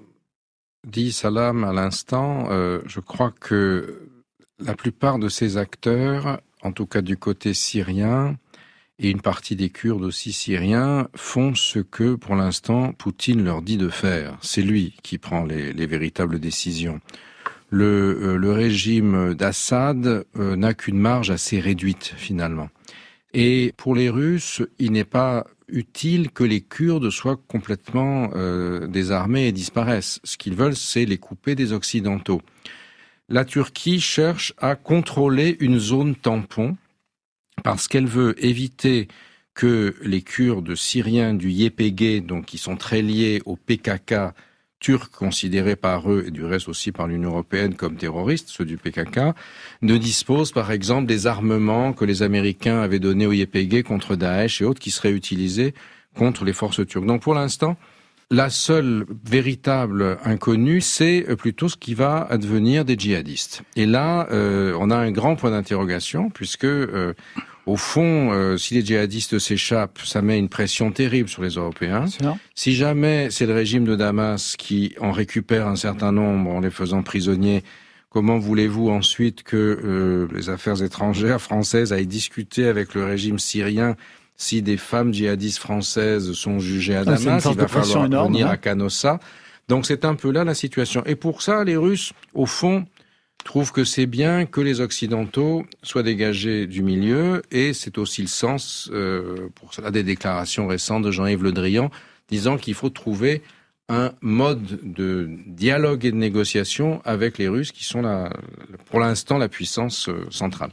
dit Salam à l'instant, euh, je crois que la plupart de ces acteurs, en tout cas du côté syrien, et une partie des Kurdes aussi syriens, font ce que, pour l'instant, Poutine leur dit de faire. C'est lui qui prend les, les véritables décisions. Le, euh, le régime d'Assad euh, n'a qu'une marge assez réduite, finalement. Et pour les Russes, il n'est pas utile que les Kurdes soient complètement euh, désarmés et disparaissent. Ce qu'ils veulent, c'est les couper des Occidentaux. La Turquie cherche à contrôler une zone tampon parce qu'elle veut éviter que les Kurdes syriens du Y P G, donc qui sont très liés au P K K, turcs considérés par eux et du reste aussi par l'Union européenne comme terroristes, ceux du P K K, ne disposent par exemple des armements que les Américains avaient donnés au Y P G contre Daesh et autres qui seraient utilisés contre les forces turques. Donc pour l'instant, la seule véritable inconnue, c'est plutôt ce qui va advenir des djihadistes. Et là, euh, on a un grand point d'interrogation puisque... Euh, Au fond, euh, si les djihadistes s'échappent, ça met une pression terrible sur les Européens. Si jamais c'est le régime de Damas qui en récupère un certain nombre en les faisant prisonniers, comment voulez-vous ensuite que euh, les affaires étrangères françaises aillent discuter avec le régime syrien si des femmes djihadistes françaises sont jugées à Damas? Il va falloir énorme, venir hein. à Canossa. Donc c'est un peu là la situation. Et pour ça, les Russes, au fond... trouve que c'est bien que les Occidentaux soient dégagés du milieu, et c'est aussi le sens, euh, pour cela, des déclarations récentes de Jean-Yves Le Drian, disant qu'il faut trouver un mode de dialogue et de négociation avec les Russes, qui sont la, pour l'instant la puissance euh, centrale.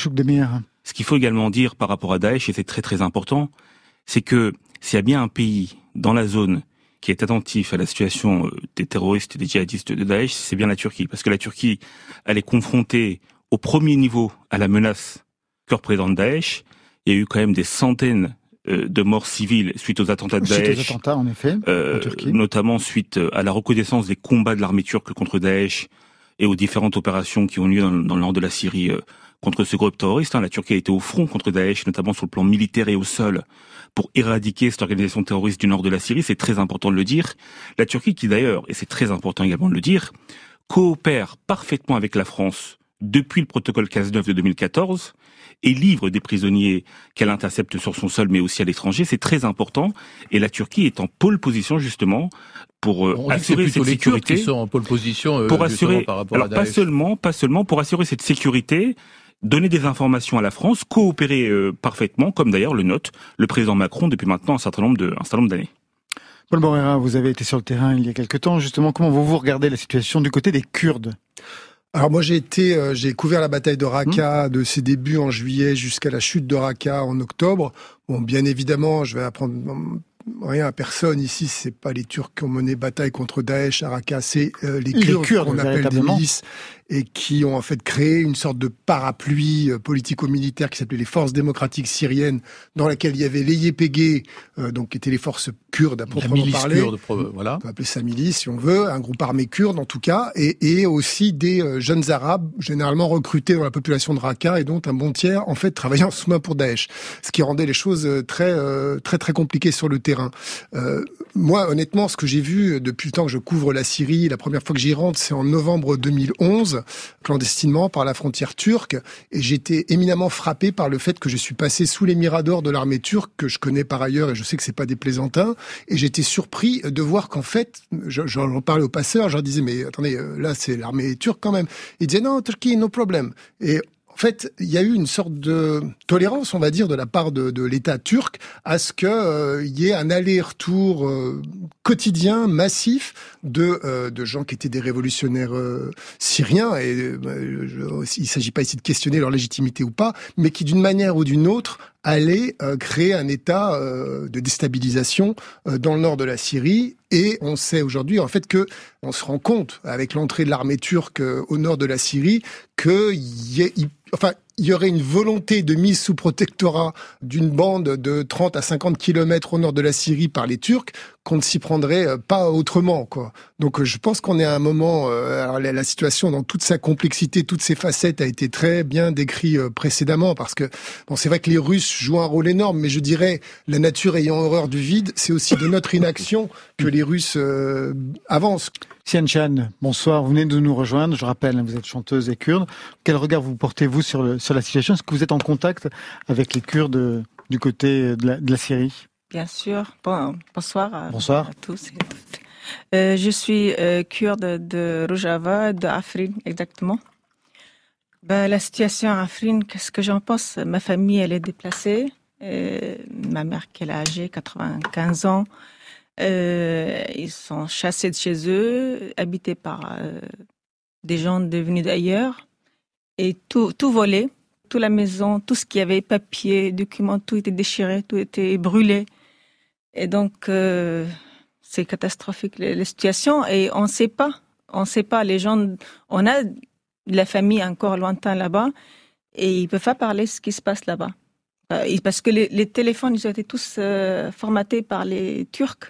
Ce qu'il faut également dire par rapport à Daesh, et c'est très très important, c'est que s'il y a bien un pays dans la zone qui est attentif à la situation des terroristes et des djihadistes de Daesh, c'est bien la Turquie. Parce que la Turquie, elle est confrontée au premier niveau à la menace que représente Daesh. Il y a eu quand même des centaines euh, de morts civiles suite aux attentats de Daesh. Suite aux attentats, en effet, euh, en Turquie. Notamment suite à la reconnaissance des combats de l'armée turque contre Daesh et aux différentes opérations qui ont lieu dans, dans le nord de la Syrie euh, contre ce groupe terroriste. Hein. La Turquie a été au front contre Daesh, notamment sur le plan militaire et au sol, pour éradiquer cette organisation terroriste du nord de la Syrie. C'est très important de le dire. La Turquie qui d'ailleurs, et c'est très important également de le dire, coopère parfaitement avec la France depuis le protocole Cazeneuve de deux mille quatorze et livre des prisonniers qu'elle intercepte sur son sol mais aussi à l'étranger. C'est très important. Et la Turquie est en pole position justement pour euh, assurer cette les sécurité. Turcs qui sont en pole position euh, pour assurer, par rapport alors à Daesh. pas seulement, pas seulement pour assurer cette sécurité, donner des informations à la France, coopérer euh, parfaitement, comme d'ailleurs le note le président Macron depuis maintenant un certain nombre de, un certain nombre d'années. Paul Borrera, vous avez été sur le terrain il y a quelque temps. Justement, comment vous, vous regardez la situation du côté des Kurdes? Alors moi j'ai été, euh, j'ai couvert la bataille de Raqqa mmh. de ses débuts en juillet jusqu'à la chute de Raqqa en octobre. Bon, bien évidemment, je vais apprendre rien à personne ici, c'est pas les Turcs qui ont mené bataille contre Daesh à Raqqa, c'est euh, les Kurdes, les Kurdes qu'on appelle des milices et qui ont en fait créé une sorte de parapluie euh, politico-militaire qui s'appelait les Forces démocratiques syriennes, dans laquelle il y avait les Y P G, euh, donc qui étaient les forces kurdes à proprement parler. Kurde, voilà. On peut appeler ça milice si on veut, un groupe armé kurde en tout cas, et, et aussi des euh, jeunes arabes généralement recrutés dans la population de Raqqa et dont un bon tiers en fait travaillant en sous-main pour Daesh, ce qui rendait les choses très euh, très très compliquées sur le terrain. Euh, moi, honnêtement, ce que j'ai vu depuis le temps que je couvre la Syrie, la première fois que j'y rentre, c'est en novembre deux mille onze, clandestinement par la frontière turque, et j'étais éminemment frappé par le fait que je suis passé sous les miradors de l'armée turque, que je connais par ailleurs, et je sais que c'est pas des plaisantins, et j'étais surpris de voir qu'en fait, j'en parlais aux passeurs, je leur disais, mais attendez, là c'est l'armée turque quand même. Ils disaient, non, Turquie, no problem. Et en fait, il y a eu une sorte de tolérance, on va dire, de la part de, de l'État turc à ce qu'il euh, y ait un aller-retour euh, quotidien, massif, de, euh, de gens qui étaient des révolutionnaires euh, syriens. Et euh, je, il ne s'agit pas ici de questionner leur légitimité ou pas, mais qui, d'une manière ou d'une autre, allaient euh, créer un état euh, de déstabilisation euh, dans le nord de la Syrie. Et on sait aujourd'hui, en fait, que on se rend compte, avec l'entrée de l'armée turque euh, au nord de la Syrie, qu'il y, y, enfin, il y aurait une volonté de mise sous protectorat d'une bande de trente à cinquante kilomètres au nord de la Syrie par les Turcs, qu'on ne s'y prendrait pas autrement, quoi. Donc je pense qu'on est à un moment, euh, alors la, la situation dans toute sa complexité, toutes ses facettes a été très bien décrite euh, précédemment, parce que bon, c'est vrai que les Russes jouent un rôle énorme, mais je dirais, la nature ayant horreur du vide, c'est aussi de notre inaction que les Russes euh, avancent. Sian Chan, bonsoir, vous venez de nous rejoindre, je rappelle, vous êtes chanteuse et kurde. Quel regard vous portez-vous sur, le, sur la situation? Est-ce que vous êtes en contact avec les Kurdes du côté de la, de la Syrie? Bien sûr. Bon, bonsoir, à, bonsoir à tous et toutes. Euh, je suis euh, kurde de Rojava, de Afrin exactement. Ben, la situation à Afrin, qu'est-ce que j'en pense? Ma famille, elle est déplacée. Euh, ma mère, qui est âgée, quatre-vingt-quinze ans, euh, ils sont chassés de chez eux, habités par euh, des gens devenus d'ailleurs, et tout, tout volé, toute la maison, tout ce qu'il y avait, papier, documents, tout était déchiré, tout était brûlé. Et donc, euh, c'est catastrophique, les, les situations, et on ne sait pas, on ne sait pas, les gens, on a de la famille encore lointaine là-bas, et ils ne peuvent pas parler de ce qui se passe là-bas. Parce que les, les téléphones, ils ont été tous euh, formatés par les Turcs.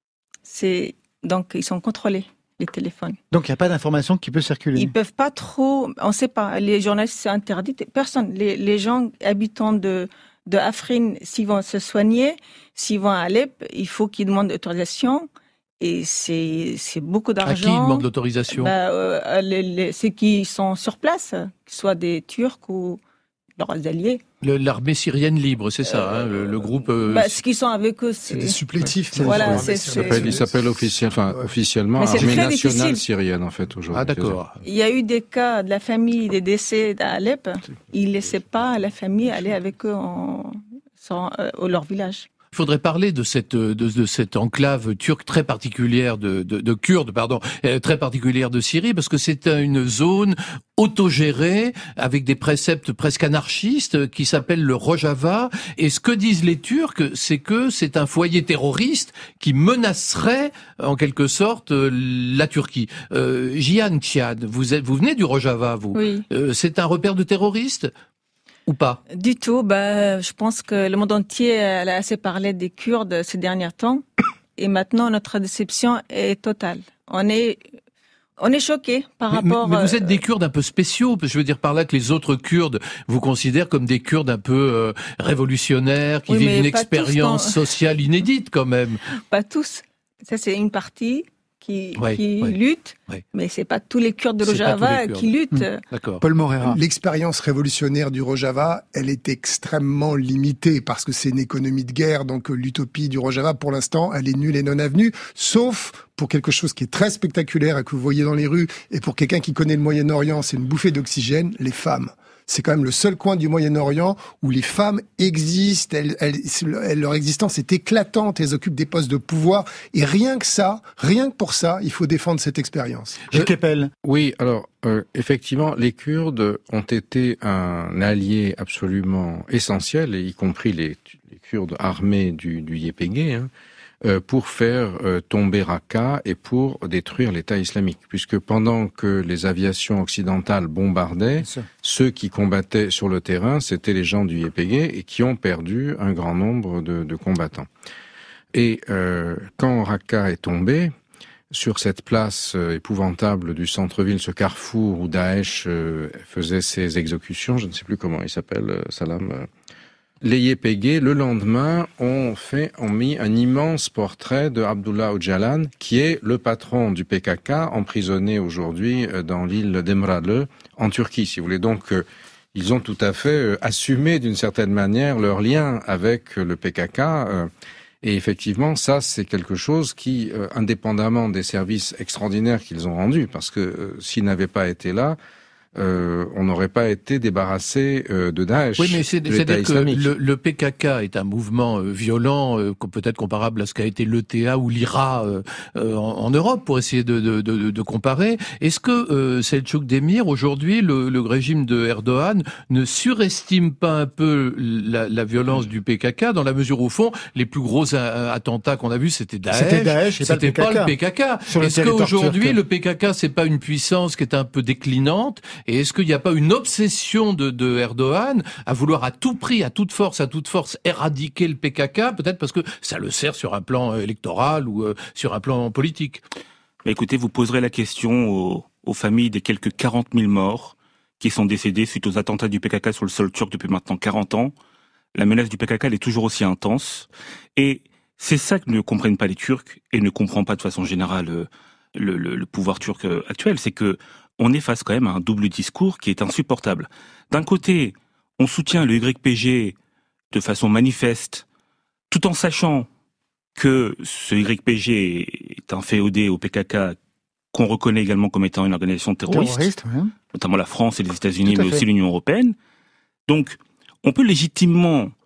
C'est, donc, ils sont contrôlés, les téléphones. Donc, il n'y a pas d'information qui peut circuler. Ils ne peuvent pas trop... On ne sait pas. Les journalistes, c'est interdit. Personne. Les, les gens habitants de, de Afrin, s'ils vont se soigner, s'ils vont à Alep, il faut qu'ils demandent autorisation. Et c'est, c'est beaucoup d'argent. À qui ils demandent l'autorisation bah, euh, les, les, ceux qui sont sur place, qu'ils soient des Turcs ou leurs alliés. Le, l'armée syrienne libre, c'est ça, euh, hein, le, le groupe. Euh, bah, ce qui sont avec eux, c'est, c'est des supplétifs. C'est, voilà, c'est, il s'appelle, il s'appelle officiel, enfin, officiellement Armée nationale difficile. Syrienne, en fait, aujourd'hui. Ah, d'accord. Il y a eu des cas de la famille des décès à Alep. Ils ne laissaient pas la famille aller avec eux en, sans, euh, au leur village. Il faudrait parler de cette de, de cette enclave turque très particulière de de, de Kurdes, pardon, euh, très particulière de Syrie, parce que c'est une zone autogérée avec des préceptes presque anarchistes qui s'appelle le Rojava. Et ce que disent les Turcs, c'est que c'est un foyer terroriste qui menacerait en quelque sorte la Turquie. Euh, Jihan Tian, vous êtes vous venez du Rojava, vous. Oui. Euh, c'est un repère de terroristes? Ou pas? Du tout. Bah, je pense que le monde entier a assez parlé des Kurdes ces derniers temps. Et maintenant, notre déception est totale. On est, on est choqués par mais, rapport... Mais, mais vous êtes des Kurdes un peu spéciaux. Je veux dire par là que les autres Kurdes vous considèrent comme des Kurdes un peu euh, révolutionnaires, qui oui, vivent une expérience tous, sociale inédite quand même. Pas tous. Ça, c'est une partie qui, ouais, qui ouais, lutte, ouais. mais c'est pas tous les Kurdes de Rojava qui luttent. Mmh, d'accord. Paul Morera. L'expérience révolutionnaire du Rojava, elle est extrêmement limitée parce que c'est une économie de guerre, donc l'utopie du Rojava, pour l'instant, elle est nulle et non avenue, sauf pour quelque chose qui est très spectaculaire et que vous voyez dans les rues, et pour quelqu'un qui connaît le Moyen-Orient, c'est une bouffée d'oxygène, les femmes. C'est quand même le seul coin du Moyen-Orient où les femmes existent, elles, elles, elles, leur existence est éclatante, elles occupent des postes de pouvoir, et rien que ça, rien que pour ça, il faut défendre cette expérience. Gilles Kepel. Oui, alors, euh, effectivement, les Kurdes ont été un allié absolument essentiel, et y compris les, les Kurdes armés du, du Y P G, hein, euh, pour faire euh, tomber Raqqa et pour détruire l'État islamique. Puisque pendant que les aviations occidentales bombardaient, ceux qui combattaient sur le terrain, c'était les gens du Y P G et qui ont perdu un grand nombre de, de combattants. Et euh, quand Raqqa est tombé, sur cette place euh, épouvantable du centre-ville, ce carrefour où Daesh euh, faisait ses exécutions, je ne sais plus comment il s'appelle, euh, Salam... Euh, les Y P G, le lendemain, ont fait, ont mis un immense portrait de Abdullah Öcalan, qui est le patron du P K K, emprisonné aujourd'hui dans l'île d'Emralı, en Turquie, si vous voulez. Donc, euh, ils ont tout à fait euh, assumé, d'une certaine manière, leur lien avec le P K K. Euh, et effectivement, ça, c'est quelque chose qui, euh, indépendamment des services extraordinaires qu'ils ont rendus, parce que euh, s'ils n'avaient pas été là, Euh, on n'aurait pas été débarrassé euh, de Daesh. Oui, mais c'est, de l'État c'est-à-dire islamique. que le, le P K K est un mouvement euh, violent, euh, peut-être comparable à ce qu'a été l'E T A ou l'I R A euh, euh, en, en Europe, pour essayer de, de, de, de comparer. Est-ce que euh, Selçuk Demir, aujourd'hui, le, le régime de Erdogan ne surestime pas un peu la, la violence du P K K, dans la mesure où, au fond, les plus gros a- attentats qu'on a vus, c'était Daesh, c'était, Daesh, et c'était pas, pas le le P K K. Sur Est-ce le qu'aujourd'hui, turc. le P K K, c'est pas une puissance qui est un peu déclinante? Et est-ce qu'il n'y a pas une obsession de, de Erdogan à vouloir à tout prix, à toute force, à toute force éradiquer le P K K, peut-être parce que ça le sert sur un plan électoral ou euh, sur un plan politique? Bah écoutez, vous poserez la question aux, aux familles des quelques quarante mille morts qui sont décédés suite aux attentats du P K K sur le sol turc depuis maintenant quarante ans. La menace du P K K, elle est toujours aussi intense. Et c'est ça que ne comprennent pas les Turcs et ne comprend pas de façon générale euh, le, le, le pouvoir turc actuel. C'est que on est face quand même à un double discours qui est insupportable. D'un côté, on soutient le Y P G de façon manifeste, tout en sachant que ce Y P G est un féodé au P K K qu'on reconnaît également comme étant une organisation terroriste, Terroriste, oui. notamment la France et les États-Unis, Tout à mais fait. aussi l'Union européenne. Donc, on peut légitimement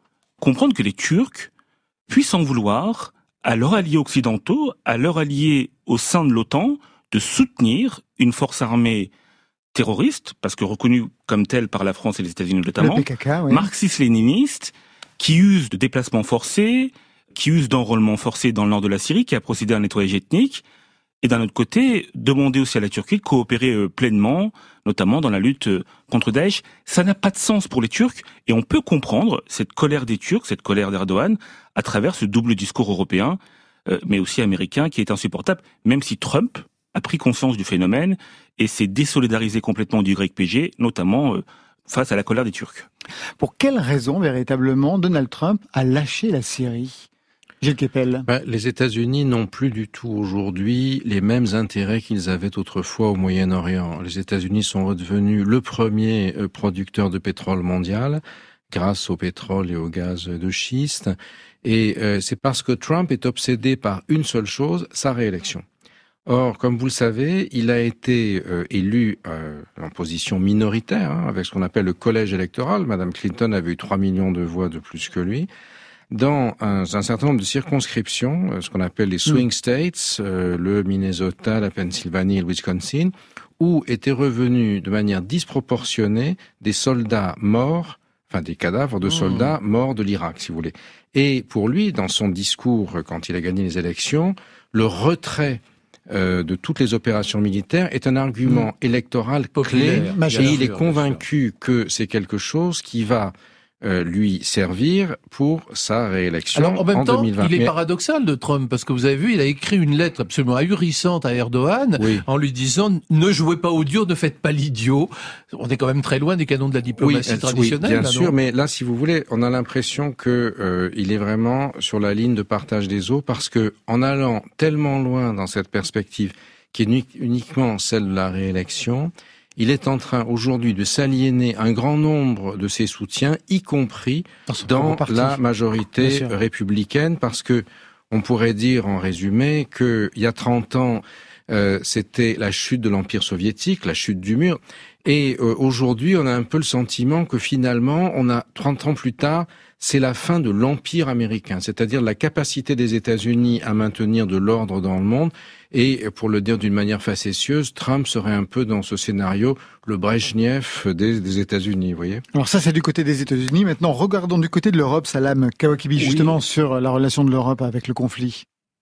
comprendre que les Turcs puissent en vouloir à leurs alliés occidentaux, à leurs alliés au sein de l'OTAN, de soutenir une force armée terroriste, parce que reconnue comme telle par la France et les États-Unis notamment, le P K K, oui. marxiste-léniniste, qui use de déplacements forcés, qui use d'enrôlement forcé dans le nord de la Syrie, qui a procédé à un nettoyage ethnique, et d'un autre côté, demander aussi à la Turquie de coopérer euh, pleinement, notamment dans la lutte euh, contre Daesh. Ça n'a pas de sens pour les Turcs, et on peut comprendre cette colère des Turcs, cette colère d'Erdogan, à travers ce double discours européen, euh, mais aussi américain, qui est insupportable, même si Trump a pris conscience du phénomène et s'est désolidarisé complètement du Y P G, notamment euh, face à la colère des Turcs. Pour quelle raison, véritablement, Donald Trump a lâché la Syrie ? Gilles Kepel. Ben, les États-Unis n'ont plus du tout aujourd'hui les mêmes intérêts qu'ils avaient autrefois au Moyen-Orient. Les États-Unis sont redevenus le premier producteur de pétrole mondial, grâce au pétrole et au gaz de schiste. Et euh, c'est parce que Trump est obsédé par une seule chose, sa réélection. Or, comme vous le savez, il a été euh, élu euh, en position minoritaire, hein, avec ce qu'on appelle le collège électoral. Madame Clinton avait eu trois millions de voix de plus que lui. Dans un, un certain nombre de circonscriptions, euh, ce qu'on appelle les swing states, euh, le Minnesota, la Pennsylvanie et le Wisconsin, où étaient revenus de manière disproportionnée des soldats morts, enfin des cadavres de soldats mmh. morts de l'Irak, si vous voulez. Et pour lui, dans son discours, quand il a gagné les élections, le retrait Euh, de toutes les opérations militaires est un argument mmh. électoral Populaire, clé, et il est convaincu que c'est quelque chose qui va euh, lui servir pour sa réélection Alors, en même en temps, deux mille vingt. il est Mais... paradoxal de Trump, parce que vous avez vu, il a écrit une lettre absolument ahurissante à Erdogan, oui. en lui disant « Ne jouez pas au dur, ne faites pas l'idiot ». On est quand même très loin des canons de la diplomatie oui, traditionnelle. Oui, bien là, sûr, non mais là, si vous voulez, on a l'impression que euh, il est vraiment sur la ligne de partage des eaux, parce que en allant tellement loin dans cette perspective, qui est uniquement celle de la réélection, il est en train aujourd'hui de s'aliéner un grand nombre de ses soutiens, y compris dans, dans la majorité républicaine, parce que on pourrait dire en résumé qu'il y a trente ans, euh, c'était la chute de l'Empire soviétique, la chute du mur, et euh, aujourd'hui on a un peu le sentiment que finalement, on a trente ans plus tard, c'est la fin de l'Empire américain, c'est-à-dire la capacité des États-Unis à maintenir de l'ordre dans le monde. Et pour le dire d'une manière facétieuse, Trump serait un peu dans ce scénario le Brejnev des, des États-Unis, vous voyez. Alors ça, c'est du côté des États-Unis. Maintenant, regardons du côté de l'Europe, Salam Kawakibi, justement oui. sur la relation de l'Europe avec le conflit.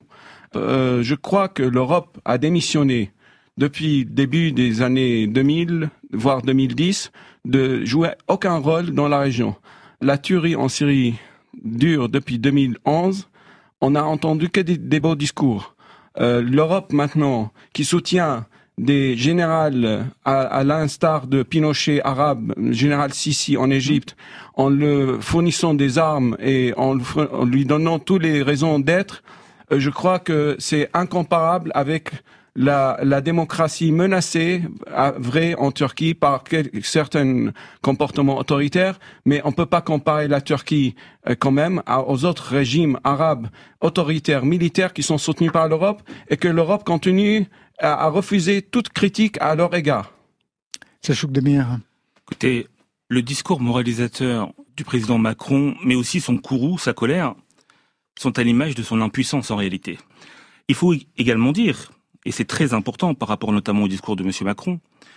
Euh, je crois que l'Europe a démissionné depuis le début des années deux mille, voire deux mille dix, de jouer aucun rôle dans la région. La tuerie en Syrie dure depuis deux mille onze. On n'a entendu que des, des beaux discours. Euh, L'Europe maintenant, qui soutient des généraux à, à l'instar de Pinochet arabe, général Sisi en Égypte, en le fournissant des armes et en, en lui donnant toutes les raisons d'être, euh, je crois que c'est incomparable avec la, la démocratie menacée, vraie en Turquie par quelques, certains comportements autoritaires, mais on peut pas comparer la Turquie euh, quand même à, aux autres régimes arabes autoritaires, militaires qui sont soutenus par l'Europe et que l'Europe continue à, à refuser toute critique à leur égard. Ça choque de bien. Écoutez, le discours moralisateur du président Macron, mais aussi son courroux, sa colère, sont à l'image de son impuissance en réalité. Il faut également dire, et c'est très important par rapport notamment au discours de M. Macron,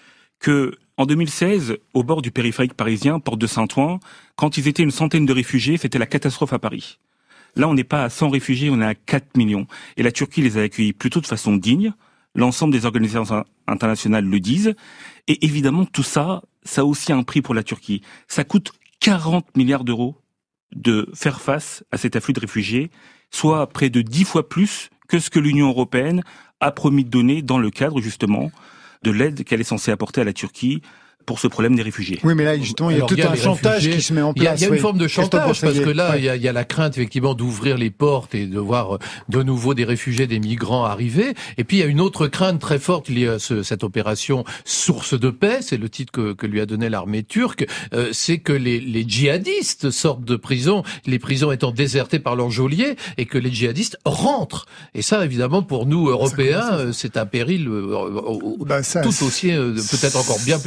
que en deux mille seize, au bord du périphérique parisien, porte de Saint-Ouen, quand ils étaient une centaine de réfugiés, c'était la catastrophe à Paris. Là, on n'est pas à cent réfugiés, on est à quatre millions. Et la Turquie les a accueillis plutôt de façon digne. L'ensemble des organisations internationales le disent. Et évidemment, tout ça, ça a aussi un prix pour la Turquie. Ça coûte quarante milliards d'euros de faire face à cet afflux de réfugiés, soit près de dix fois plus que ce que l'Union européenne a promis de donner dans le cadre, justement, de l'aide qu'elle est censée apporter à la Turquie pour ce problème des réfugiés. Oui, mais là, justement, il y a tout un chantage qui se met en place. Il y a, il y a une oui. forme de chantage, parce que là, ouais. il, y a, il y a la crainte, effectivement, d'ouvrir les portes et de voir de nouveau des réfugiés, des migrants arriver. Et puis, il y a une autre crainte très forte liée à ce, cette opération Source de paix, c'est le titre que, que lui a donné l'armée turque, euh, c'est que les, les djihadistes sortent de prison, les prisons étant désertées par leurs geôliers, et que les djihadistes rentrent. Et ça, évidemment, pour nous, Européens, c'est un péril euh, bah, ça, tout aussi, euh, peut-être encore bien plus important.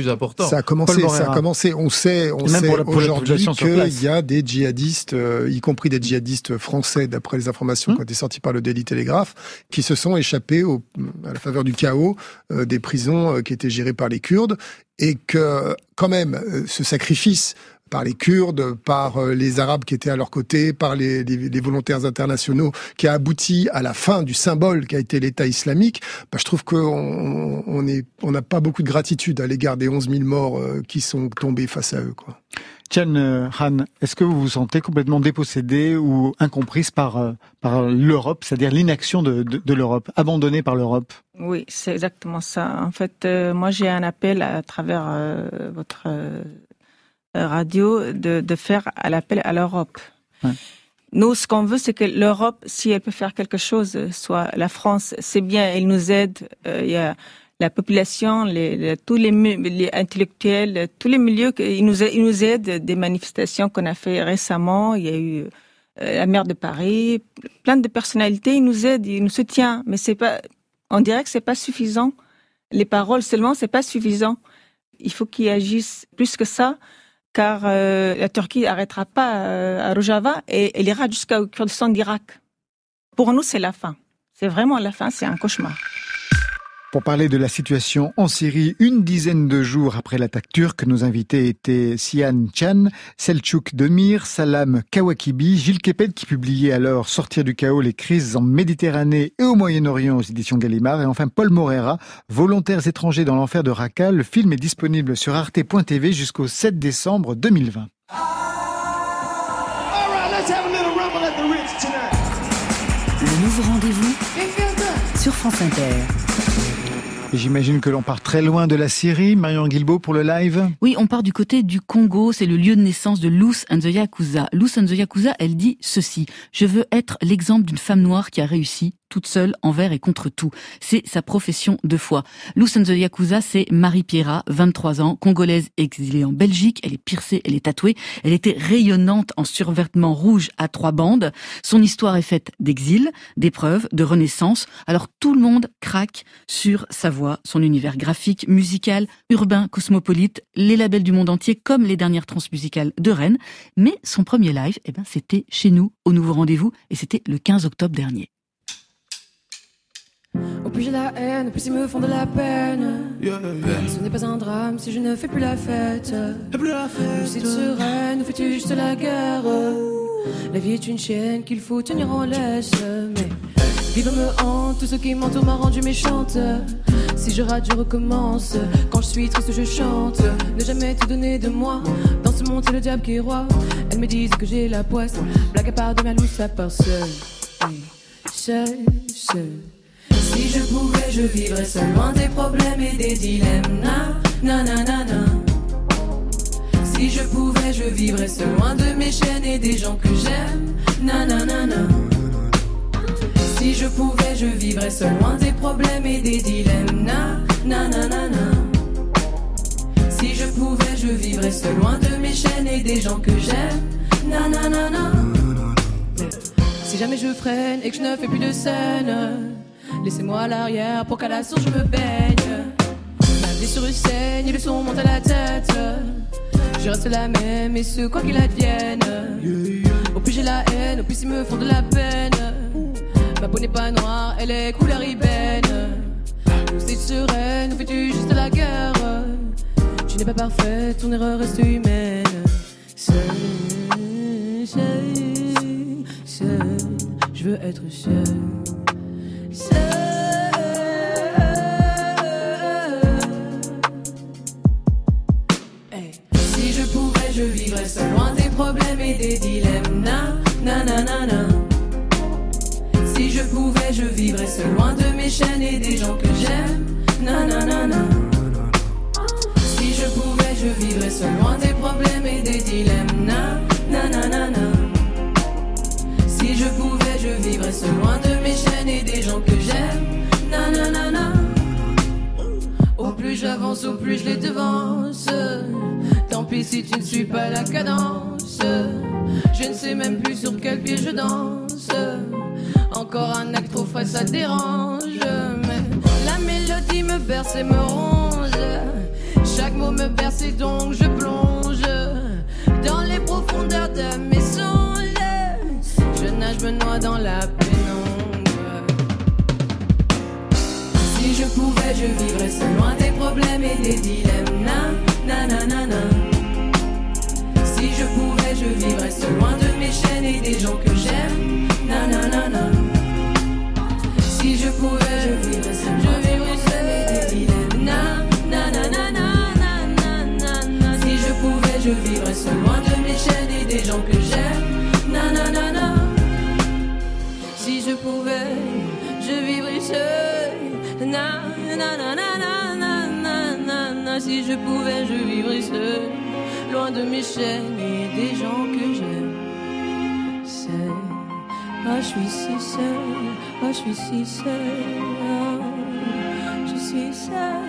Ça a commencé, ça a commencé. On sait, on sait la, aujourd'hui qu'il y a des djihadistes, euh, y compris des djihadistes français, d'après les informations mmh. qui ont été sorties par le Daily Telegraph, qui se sont échappés au, à la faveur du chaos euh, des prisons euh, qui étaient gérées par les Kurdes, et que quand même euh, ce sacrifice par les Kurdes, par les Arabes qui étaient à leur côté, par les, les, les volontaires internationaux, qui a abouti à la fin du symbole qui a été l'État islamique, bah, je trouve qu'on on est, on n'a pas beaucoup de gratitude à l'égard des onze mille morts euh, qui sont tombés face à eux, quoi. Tian Han, est-ce que vous vous sentez complètement dépossédée ou incomprise par, par l'Europe, c'est-à-dire l'inaction de, de, de l'Europe, abandonnée par l'Europe? Oui, c'est exactement ça. En fait, euh, moi j'ai un appel à travers euh, votre... Euh, radio de, de faire l'appel à l'Europe. Ouais. Nous, ce qu'on veut, c'est que l'Europe, si elle peut faire quelque chose, soit la France, c'est bien, elle nous aide. Euh, il y a la population, les, les, tous les, les intellectuels, tous les milieux, ils nous, ils nous aident. Des manifestations qu'on a fait récemment, il y a eu euh, la maire de Paris, plein de personnalités, ils nous aident, ils nous soutiennent. Mais c'est pas, on dirait que c'est pas suffisant. Les paroles seulement, c'est pas suffisant. Il faut qu'ils agissent plus que ça. Car euh, la Turquie n'arrêtera pas euh, à Rojava et elle ira jusqu'au Kurdistan d'Irak. Pour nous, c'est la fin. C'est vraiment la fin, c'est un cauchemar. Pour parler de la situation en Syrie, une dizaine de jours après l'attaque turque, nos invités étaient Sian Chan, Selçuk Demir, Salam Kawakibi, Gilles Keped qui publiait alors Sortir du chaos, les crises en Méditerranée et au Moyen-Orient aux éditions Gallimard, et enfin Paul Morera, Volontaires étrangers dans l'enfer de Raqqa. Le film est disponible sur arte point t v jusqu'au sept décembre deux mille vingt. Le nouveau rendez-vous sur France Inter. Et j'imagine que l'on part très loin de la Syrie, Marion Guilbault, pour le live. Oui, on part du côté du Congo, c'est le lieu de naissance de Luce and the Yakuza. Luce and the Yakuza, elle dit ceci: je veux être l'exemple d'une femme noire qui a réussi, toute seule, envers et contre tout. C'est sa profession de foi. Luce and the Yakuza, c'est Marie Pierra, vingt-trois ans, congolaise exilée en Belgique. Elle est piercée, elle est tatouée. Elle était rayonnante en survêtement rouge à trois bandes. Son histoire est faite d'exil, d'épreuves, de renaissance. Alors tout le monde craque sur sa voix, son univers graphique, musical, urbain, cosmopolite, les labels du monde entier comme les dernières transmusicales de Rennes. Mais son premier live, eh ben, c'était chez nous, au Nouveau Rendez-vous, et c'était le quinze octobre dernier. Au plus j'ai la haine, au plus ils me font de la peine. Yeah, yeah. Ce n'est pas un drame si je ne fais plus la fête. Plus la fête. Lucide sereine, fais-tu juste la guerre? La vie est une chaîne qu'il faut tenir en laisse. Mais vivre me hante, tout ce qui m'entoure m'a rendu méchante. Si je rate, je recommence. Quand je suis triste, je chante. Ne jamais te donner de moi. Dans ce monde, c'est le diable qui est roi. Elles me disent que j'ai la poisse. Blague à part de ma louche, ça part seul. Oui, seul, seul. Si je pouvais, je vivrais seul, loin des problèmes et des dilemmes. Na, na, na, na, na. Si je pouvais, je vivrais seul, loin de mes chaînes et des gens que j'aime. Na, na, na, na. Si je pouvais, je vivrais seul, loin des problèmes et des dilemmes. Na, na, na, na, na. Si je pouvais, je vivrais seul, loin de mes chaînes et des gens que j'aime. Na, na, na, na. Si jamais je freine et que je ne fais plus de scène, laissez-moi à l'arrière pour qu'à la source je me baigne. Ma blessure saigne et le son monte à la tête. Je reste la même et ce quoi qu'il advienne. Au plus j'ai la haine, au plus ils me font de la peine. Ma peau n'est pas noire, elle est couleur ibène. C'est sereine, fais-tu juste la guerre? Tu n'es pas parfaite, ton erreur reste humaine. Seul, seul, seul, je veux être seul. Si je pouvais, je vivrais seul, loin des problèmes et des dilemmes. Na, na, na, na, na. Si je pouvais, je vivrais seul, loin de mes chaînes et des gens que j'aime. Na, na, na, na. Si je pouvais, je vivrais seul, loin des problèmes et des dilemmes. Na, na, na, na, na. Si je pouvais, je vivrais seul, loin de mes chaînes et des gens que j'aime. Na, na, na, na. Au plus j'avance, au plus je les devance. Tant pis si tu ne suis pas la cadence. Je ne sais même plus sur quel pied je danse. Encore un acte trop face, ça dérange. Mais la mélodie me berce et me ronge. Chaque mot trop me bercer, donc je plonge dans les profondeurs de mes songes. Je nage, me noie dans la pénombre. Si je pouvais, je vivrais seul, loin des problèmes et des dilemmes. Na, na, na, na, na. Si je pouvais, je vivrais seul, loin de mes chaînes et des gens que j'aime. Na, na, na, na. Si je pouvais, je vivrais seul, je vivrais seul et des dilemmes. Na, na, na, na, na, na, na, na. Si je pouvais, je vivrais seul, loin de mes chaînes et des gens que j'aime. Na, na, na, na. Si je pouvais, je vivrais seul. Na, na, na, na, na, na, na, na. Si je pouvais, je vivrais seul, loin de mes chaînes et des gens que j'aime. Seul, oh je suis si seul, oh je suis si seul, oh, je suis seul,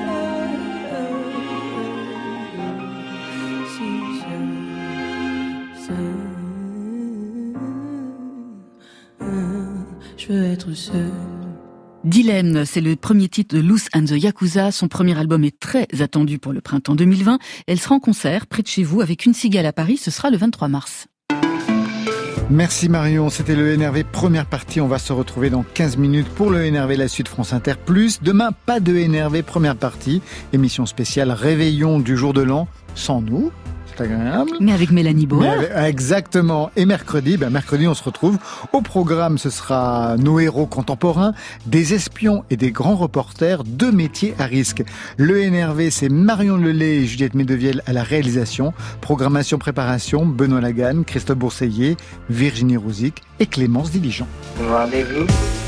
si seul, seul, je veux être seul. Dilemme, c'est le premier titre de Loose and the Yakuza. Son premier album est très attendu pour le printemps deux mille vingt. Elle sera en concert près de chez vous avec Une Cigale à Paris. Ce sera le vingt-trois mars. Merci Marion, c'était le N R V première partie. On va se retrouver dans quinze minutes pour le N R V La Suite France Inter Plus. Demain, pas de N R V première partie. Émission spéciale Réveillon du jour de l'an sans nous. C'est agréable. Mais avec Mélanie Bauer. Avec, exactement. Et mercredi, ben mercredi, on se retrouve. Au programme, ce sera nos héros contemporains, des espions et des grands reporters, deux métiers à risque. Le N R V, c'est Marion Lelay et Juliette Medevielle à la réalisation. Programmation, préparation, Benoît Laganne, Christophe Bourseillet, Virginie Rouzic et Clémence Diligent. Rendez-vous